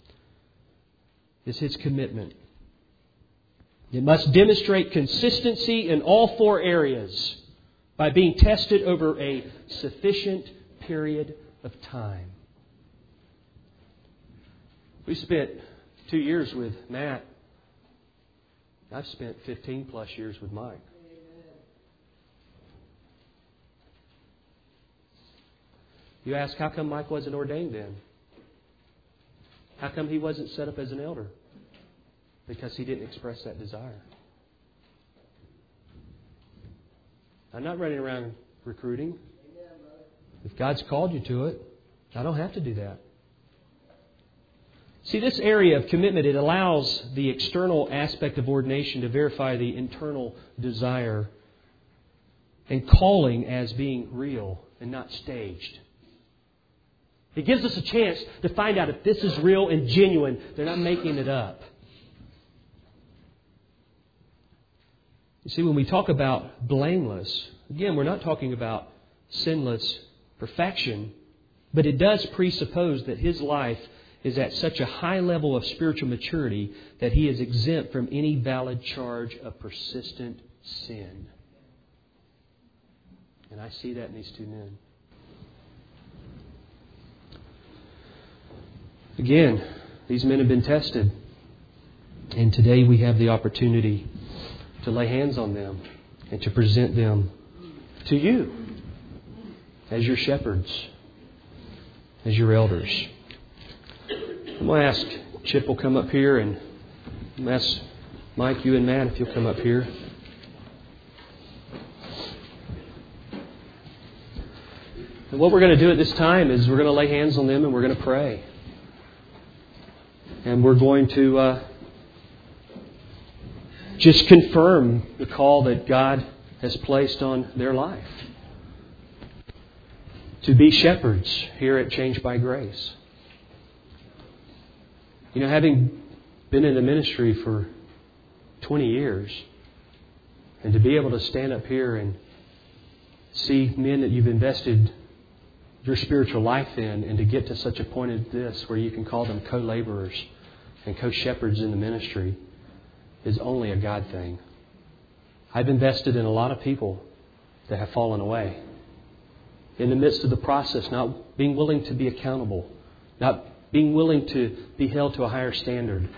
is his commitment. It must demonstrate consistency in all 4 areas by being tested over a sufficient period of time. We spent 2 years with Matt. I've spent 15 plus years with Mike. You ask, how come Mike wasn't ordained then? How come he wasn't set up as an elder? Because he didn't express that desire. I'm not running around recruiting. If God's called you to it, I don't have to do that. See, this area of commitment, it allows the external aspect of ordination to verify the internal desire and calling as being real and not staged. It gives us a chance to find out if this is real and genuine. They're not making it up. You see, when we talk about blameless, again, we're not talking about sinless perfection, but it does presuppose that his life is at such a high level of spiritual maturity that he is exempt from any valid charge of persistent sin. And I see that in these 2 men. Again, these men have been tested. And today we have the opportunity to lay hands on them and to present them to you as your shepherds, as your elders. I'm going to ask Chip will come up here, and I'm going to ask Mike, you and Matt, if you'll come up here. And what we're going to do at this time is we're going to lay hands on them and we're going to pray. And we're going to just confirm the call that God has placed on their life. To be shepherds here at Changed by Grace. You know, having been in the ministry for 20 years, and to be able to stand up here and see men that you've invested your spiritual life in, and to get to such a point as this where you can call them co-laborers and co-shepherds in the ministry, is only a God thing. I've invested in a lot of people that have fallen away. In the midst of the process, not being willing to be accountable, not being willing to be held to a higher standard.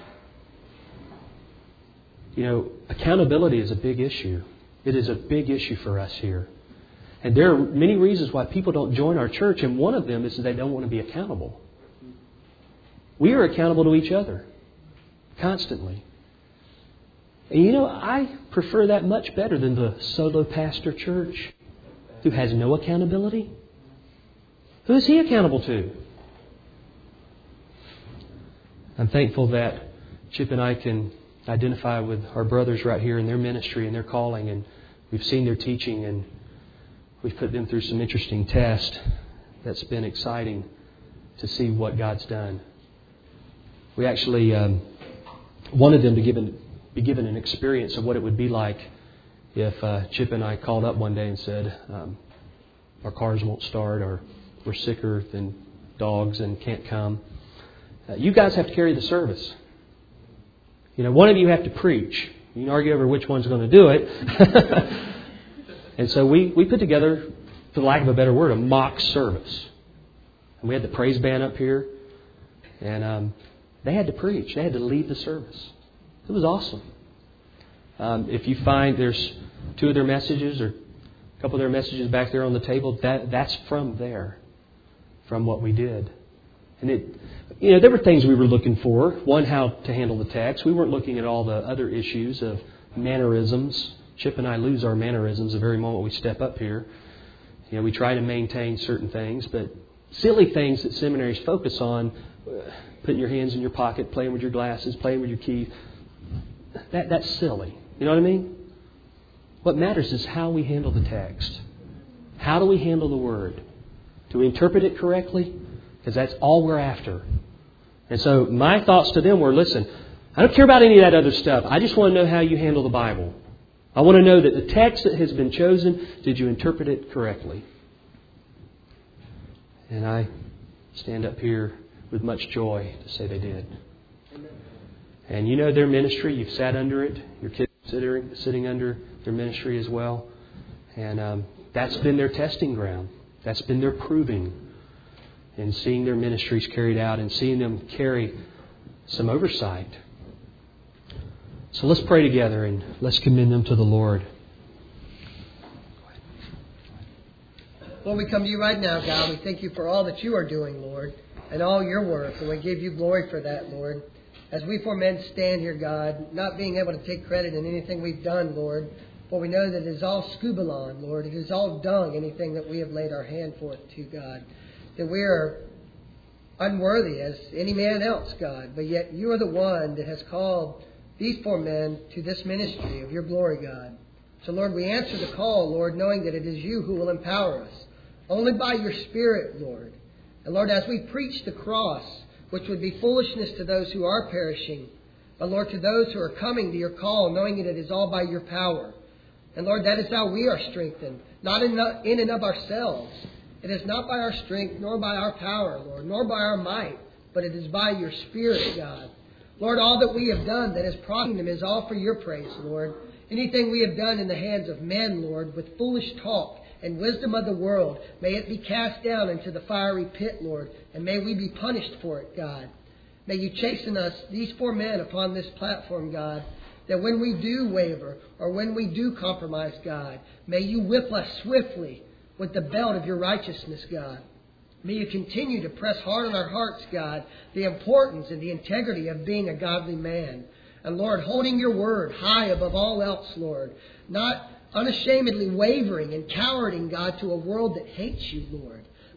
You know, accountability is a big issue. It is a big issue for us here. And there are many reasons why people don't join our church, and one of them is that they don't want to be accountable. We are accountable to each other constantly. And you know, I prefer that much better than the solo pastor church who has no accountability. Who is he accountable to? I'm thankful that Chip and I can identify with our brothers right here in their ministry and their calling, and we've seen their teaching, and we've put them through some interesting tests. That's been exciting to see what God's done. We actually wanted them to be given an experience of what it would be like if Chip and I called up one day and said, our cars won't start, or we're sicker than dogs and can't come. You guys have to carry the service. You know, one of you have to preach. You can argue over which one's going to do it. And so we put together, for lack of a better word, a mock service. And we had the praise band up here. And they had to preach. They had to lead the service. It was awesome. If you find there's 2 of their messages or a couple of their messages back there on the table, that's from there, from what we did. And there were things we were looking for. One, how to handle the text. We weren't looking at all the other issues of mannerisms. Chip and I lose our mannerisms the very moment we step up here. You know, we try to maintain certain things, but silly things that seminaries focus on, putting your hands in your pocket, playing with your glasses, playing with your keys, that's silly. You know what I mean? What matters is how we handle the text. How do we handle the Word? Do we interpret it correctly? Because that's all we're after. And so my thoughts to them were, listen, I don't care about any of that other stuff. I just want to know how you handle the Bible. I want to know that the text that has been chosen, did you interpret it correctly? And I stand up here with much joy to say they did. And you know their ministry. You've sat under it. Your kids are sitting under their ministry as well. And that's been their testing ground. That's been their proving. And seeing their ministries carried out and seeing them carry some oversight. So let's pray together and let's commend them to the Lord. Lord, we come to you right now, God. We thank you for all that you are doing, Lord, and all your work. And we give you glory for that, Lord. As we four men stand here, God, not being able to take credit in anything we've done, Lord, for we know that it is all scubalon, Lord. It is all dung, anything that we have laid our hand forth to, God. That we are unworthy as any man else, God. But yet you are the one that has called these four men to this ministry of your glory, God. So, Lord, we answer the call, Lord, knowing that it is you who will empower us. Only by your Spirit, Lord. And, Lord, as we preach the cross, which would be foolishness to those who are perishing, but, Lord, to those who are coming to your call, knowing that it is all by your power. And, Lord, that is how we are strengthened, not in and of ourselves. It is not by our strength, nor by our power, Lord, nor by our might, but it is by your Spirit, God. Lord, all that we have done that has profited them is all for your praise, Lord. Anything we have done in the hands of men, Lord, with foolish talk and wisdom of the world, may it be cast down into the fiery pit, Lord, and may we be punished for it, God. May you chasten us, these four men upon this platform, God, that when we do waver or when we do compromise, God, may you whip us swiftly with the belt of your righteousness, God. May you continue to press hard on our hearts, God, the importance and the integrity of being a godly man. And, Lord, holding your word high above all else, Lord, not unashamedly wavering and cowarding, God, to a world that hates you, Lord,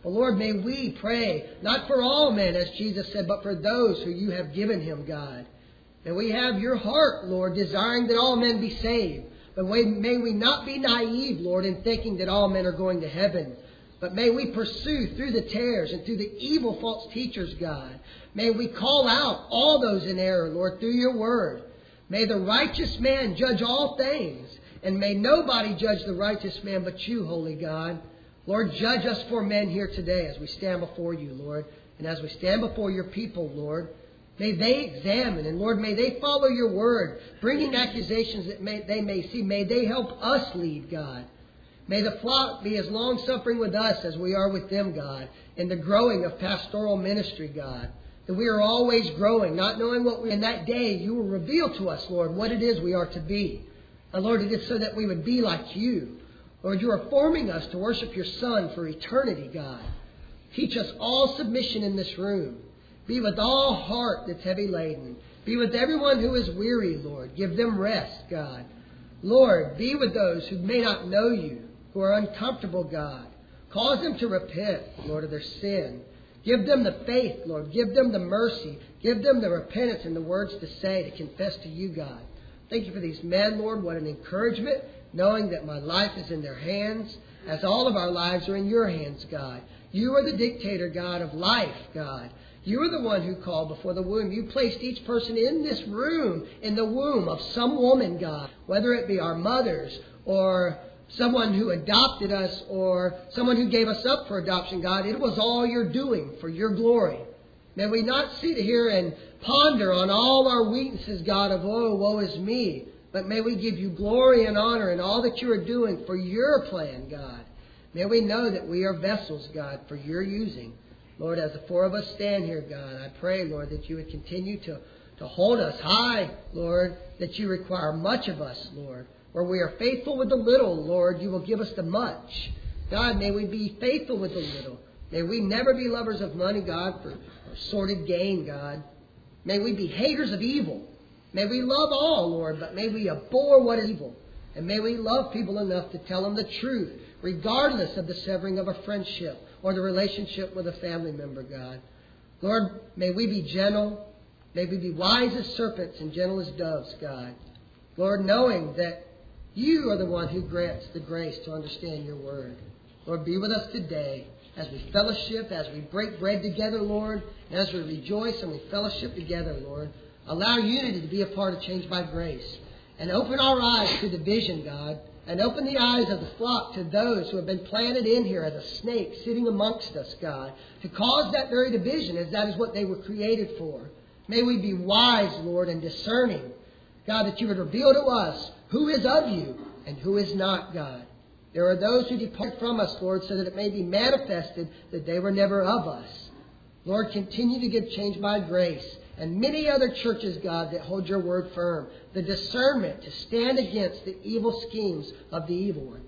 But Lord, may we pray, not for all men, as Jesus said, but for those who you have given him, God. And we have your heart, Lord, desiring that all men be saved. But may we not be naive, Lord, in thinking that all men are going to heaven. But may we pursue through the tares and through the evil false teachers, God. May we call out all those in error, Lord, through your word. May the righteous man judge all things. And may nobody judge the righteous man but you, holy God. Lord, judge us for men here today as we stand before you, Lord. And as we stand before your people, Lord, may they examine. And Lord, may they follow your word, bringing accusations that they may see. May they help us lead, God. May the flock be as long-suffering with us as we are with them, God, in the growing of pastoral ministry, God. That we are always growing, not knowing what in that day you will reveal to us, Lord, what it is we are to be. And Lord, it is so that we would be like you. Lord, you are forming us to worship your Son for eternity, God. Teach us all submission in this room. Be with all heart that's heavy laden. Be with everyone who is weary, Lord. Give them rest, God. Lord, be with those who may not know you, who are uncomfortable, God. Cause them to repent, Lord, of their sin. Give them the faith, Lord. Give them the mercy. Give them the repentance and the words to say, to confess to you, God. Thank you for these men, Lord. What an encouragement, knowing that my life is in their hands, as all of our lives are in your hands, God. You are the dictator, God, of life, God. You are the one who called before the womb. You placed each person in this room, in the womb of some woman, God, whether it be our mothers or someone who adopted us or someone who gave us up for adoption, God. It was all you're doing for your glory. May we not sit here and ponder on all our weaknesses, God, of, oh, woe is me. But may we give you glory and honor in all that you are doing for your plan, God. May we know that we are vessels, God, for your using. Lord, as the four of us stand here, God, I pray, Lord, that you would continue to hold us high, Lord, that you require much of us, Lord. Where we are faithful with the little, Lord, you will give us the much. God, may we be faithful with the little. May we never be lovers of money, God, for sordid gain, God. May we be haters of evil. May we love all, Lord, but may we abhor what is evil. And may we love people enough to tell them the truth, regardless of the severing of a friendship or the relationship with a family member, God. Lord, may we be gentle. May we be wise as serpents and gentle as doves, God. Lord, knowing that you are the one who grants the grace to understand your word. Lord, be with us today as we fellowship, as we break bread together, Lord, and as we rejoice and we fellowship together, Lord. Allow unity to be a part of Changed by Grace. And open our eyes to the vision, God. And open the eyes of the flock to those who have been planted in here as a snake sitting amongst us, God. To cause that very division, as that is what they were created for. May we be wise, Lord, and discerning. God, that you would reveal to us who is of you and who is not, God. There are those who depart from us, Lord, so that it may be manifested that they were never of us. Lord, continue to give Changed by Grace and many other churches, God, that hold your word firm. The discernment to stand against the evil schemes of the evil one.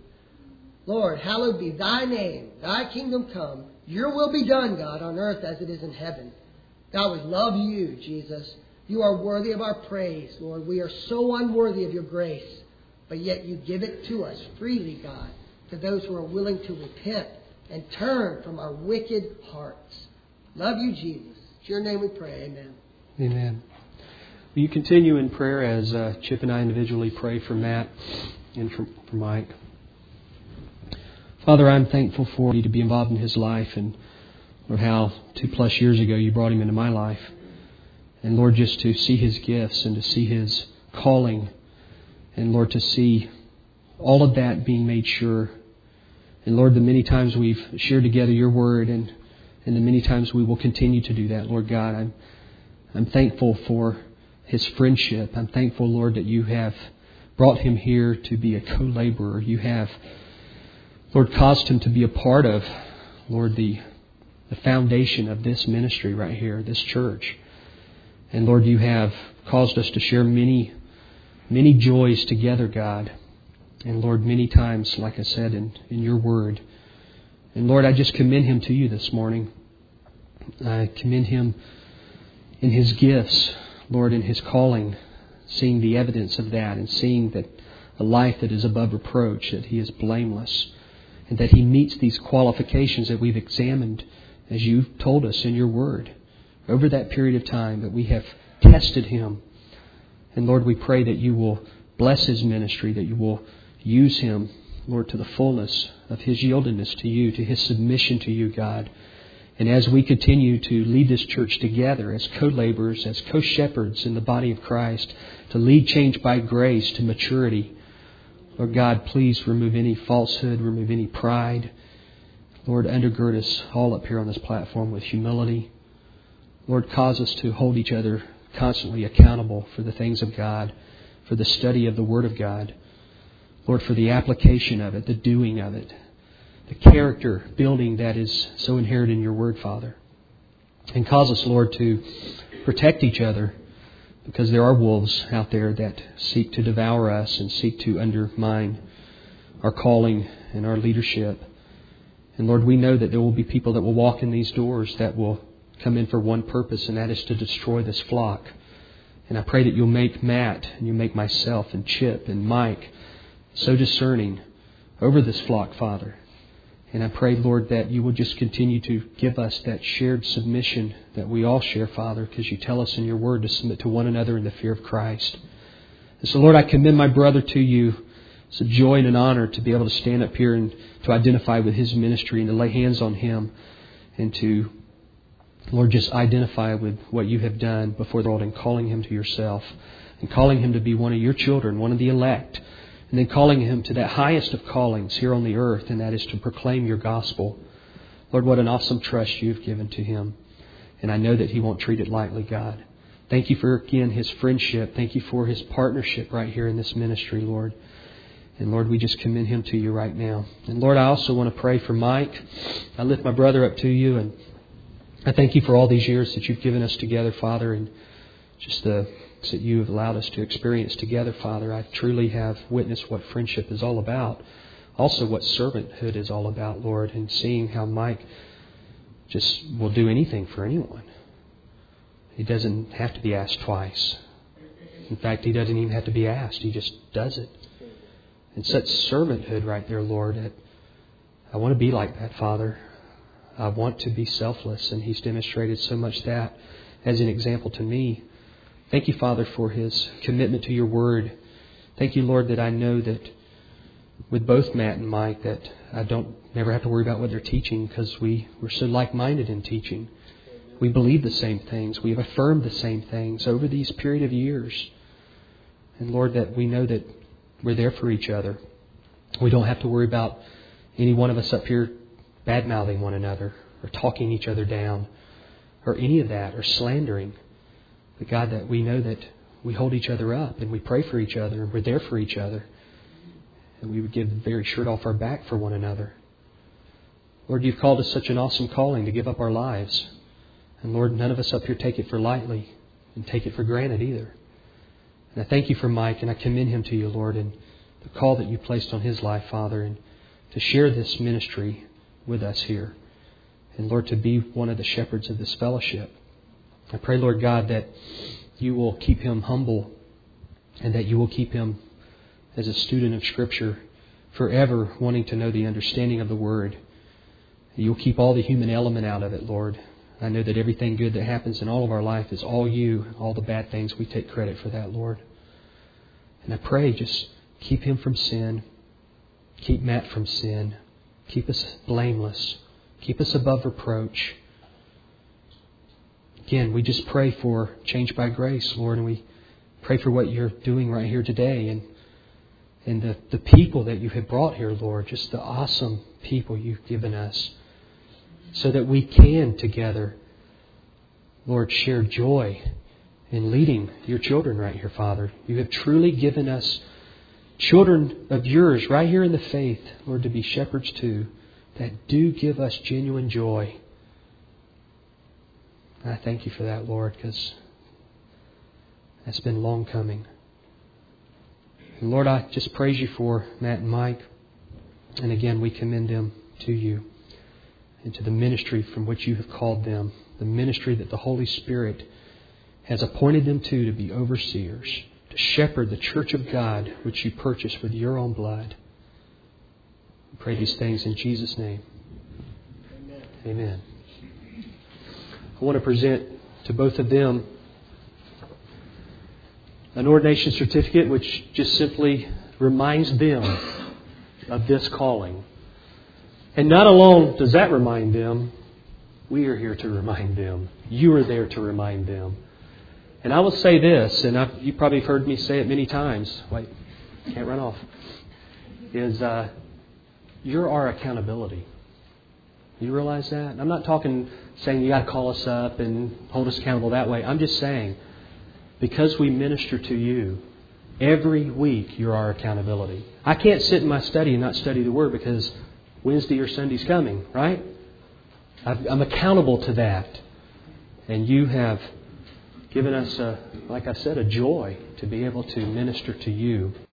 Lord, hallowed be thy name, thy kingdom come. Your will be done, God, on earth as it is in heaven. God, we love you, Jesus. You are worthy of our praise, Lord. We are so unworthy of your grace, but yet you give it to us freely, God, to those who are willing to repent and turn from our wicked hearts. Love you, Jesus. In your name we pray. Amen. Amen. Will you continue in prayer as Chip and I individually pray for Matt and for Mike? Father, I'm thankful for you to be involved in his life and Lord, how 2+ years ago you brought him into my life. And Lord, just to see his gifts and to see his calling. And Lord, to see all of that being made sure. And Lord, the many times we've shared together your word and the many times we will continue to do that, Lord God, I'm thankful for his friendship. I'm thankful, Lord, that you have brought him here to be a co-laborer. You have, Lord, caused him to be a part of, Lord, the foundation of this ministry right here, this church. And Lord, you have caused us to share many, many joys together, God. And Lord, many times, like I said, in your word. And Lord, I just commend him to you this morning. I commend him in his gifts, Lord, in his calling, seeing the evidence of that and seeing that a life that is above reproach, that he is blameless. and that he meets these qualifications that we've examined, as you've told us in your word, over that period of time that we have tested him. And Lord, we pray that you will bless his ministry, that you will use him, Lord, to the fullness of his yieldedness to you, to his submission to you, God. And as we continue to lead this church together as co-laborers, as co-shepherds in the body of Christ, to lead change by grace to maturity, Lord God, please remove any falsehood, remove any pride. Lord, undergird us all up here on this platform with humility. Lord, cause us to hold each other constantly accountable for the things of God, for the study of the Word of God. Lord, for the application of it, the doing of it, the character building that is so inherent in your Word, Father. And cause us, Lord, to protect each other, because there are wolves out there that seek to devour us and seek to undermine our calling and our leadership. And Lord, we know that there will be people that will walk in these doors that will come in for one purpose, and that is to destroy this flock. And I pray that you'll make Matt and you'll make myself and Chip and Mike so discerning over this flock, Father. And I pray, Lord, that you will just continue to give us that shared submission that we all share, Father, because you tell us in your word to submit to one another in the fear of Christ. And so, Lord, I commend my brother to you. It's a joy and an honor to be able to stand up here and to identify with his ministry and to lay hands on him and to, Lord, just identify with what you have done before the world and calling him to yourself and calling him to be one of your children, one of the elect. And then calling him to that highest of callings here on the earth, and that is to proclaim your gospel. Lord, what an awesome trust you've given to him. And I know that he won't treat it lightly, God. Thank you for, again, his friendship. Thank you for his partnership right here in this ministry, Lord. And Lord, we just commend him to you right now. And Lord, I also want to pray for Mike. I lift my brother up to you, and I thank you for all these years that you've given us together, Father, and just the that you have allowed us to experience together, Father. I truly have witnessed what friendship is all about. Also what servanthood is all about, Lord, and seeing how Mike just will do anything for anyone. He doesn't have to be asked twice. In fact, he doesn't even have to be asked. He just does it. And such servanthood right there, Lord, that I want to be like that, Father. I want to be selfless, and he's demonstrated so much that as an example to me. Thank you, Father, for his commitment to your word. Thank you, Lord, that I know that with both Matt and Mike that I never have to worry about what they're teaching, because we're so like-minded in teaching. We believe the same things. We have affirmed the same things over these period of years. And Lord, that we know that we're there for each other. We don't have to worry about any one of us up here bad-mouthing one another or talking each other down or any of that or slandering. But God, that we know that we hold each other up and we pray for each other and we're there for each other. And we would give the very shirt off our back for one another. Lord, you've called us such an awesome calling to give up our lives. And Lord, none of us up here take it for lightly and take it for granted either. And I thank you for Mike, and I commend him to you, Lord, and the call that you placed on his life, Father, and to share this ministry with us here. And Lord, to be one of the shepherds of this fellowship. I pray, Lord God, that you will keep him humble and that you will keep him as a student of Scripture, forever wanting to know the understanding of the Word. You'll keep all the human element out of it, Lord. I know that everything good that happens in all of our life is all you. All the bad things, we take credit for that, Lord. And I pray, just keep him from sin. Keep Matt from sin. Keep us blameless. Keep us above reproach. Again, we just pray for change by grace, Lord, and we pray for what you're doing right here today and the people that you have brought here, Lord, just the awesome people you've given us so that we can together, Lord, share joy in leading your children right here, Father. You have truly given us children of yours right here in the faith, Lord, to be shepherds too, that do give us genuine joy. I thank you for that, Lord, because that's been long coming. And Lord, I just praise you for Matt and Mike. And again, we commend them to you and to the ministry from which you have called them, the ministry that the Holy Spirit has appointed them to be overseers, to shepherd the church of God, which you purchased with your own blood. We Pray these things in Jesus' name. Amen. I want to present to both of them an ordination certificate which just simply reminds them of this calling. And not alone does that remind them, we are here to remind them. You are there to remind them. And I will say this, and you probably have heard me say it many times. Wait, can't run off. Is you're our accountability. You realize that? I'm not saying you got to call us up and hold us accountable that way. I'm just saying, because we minister to you, every week you're our accountability. I can't sit in my study and not study the Word because Wednesday or Sunday's coming, right? I'm accountable to that. And you have given us, like I said, a joy to be able to minister to you.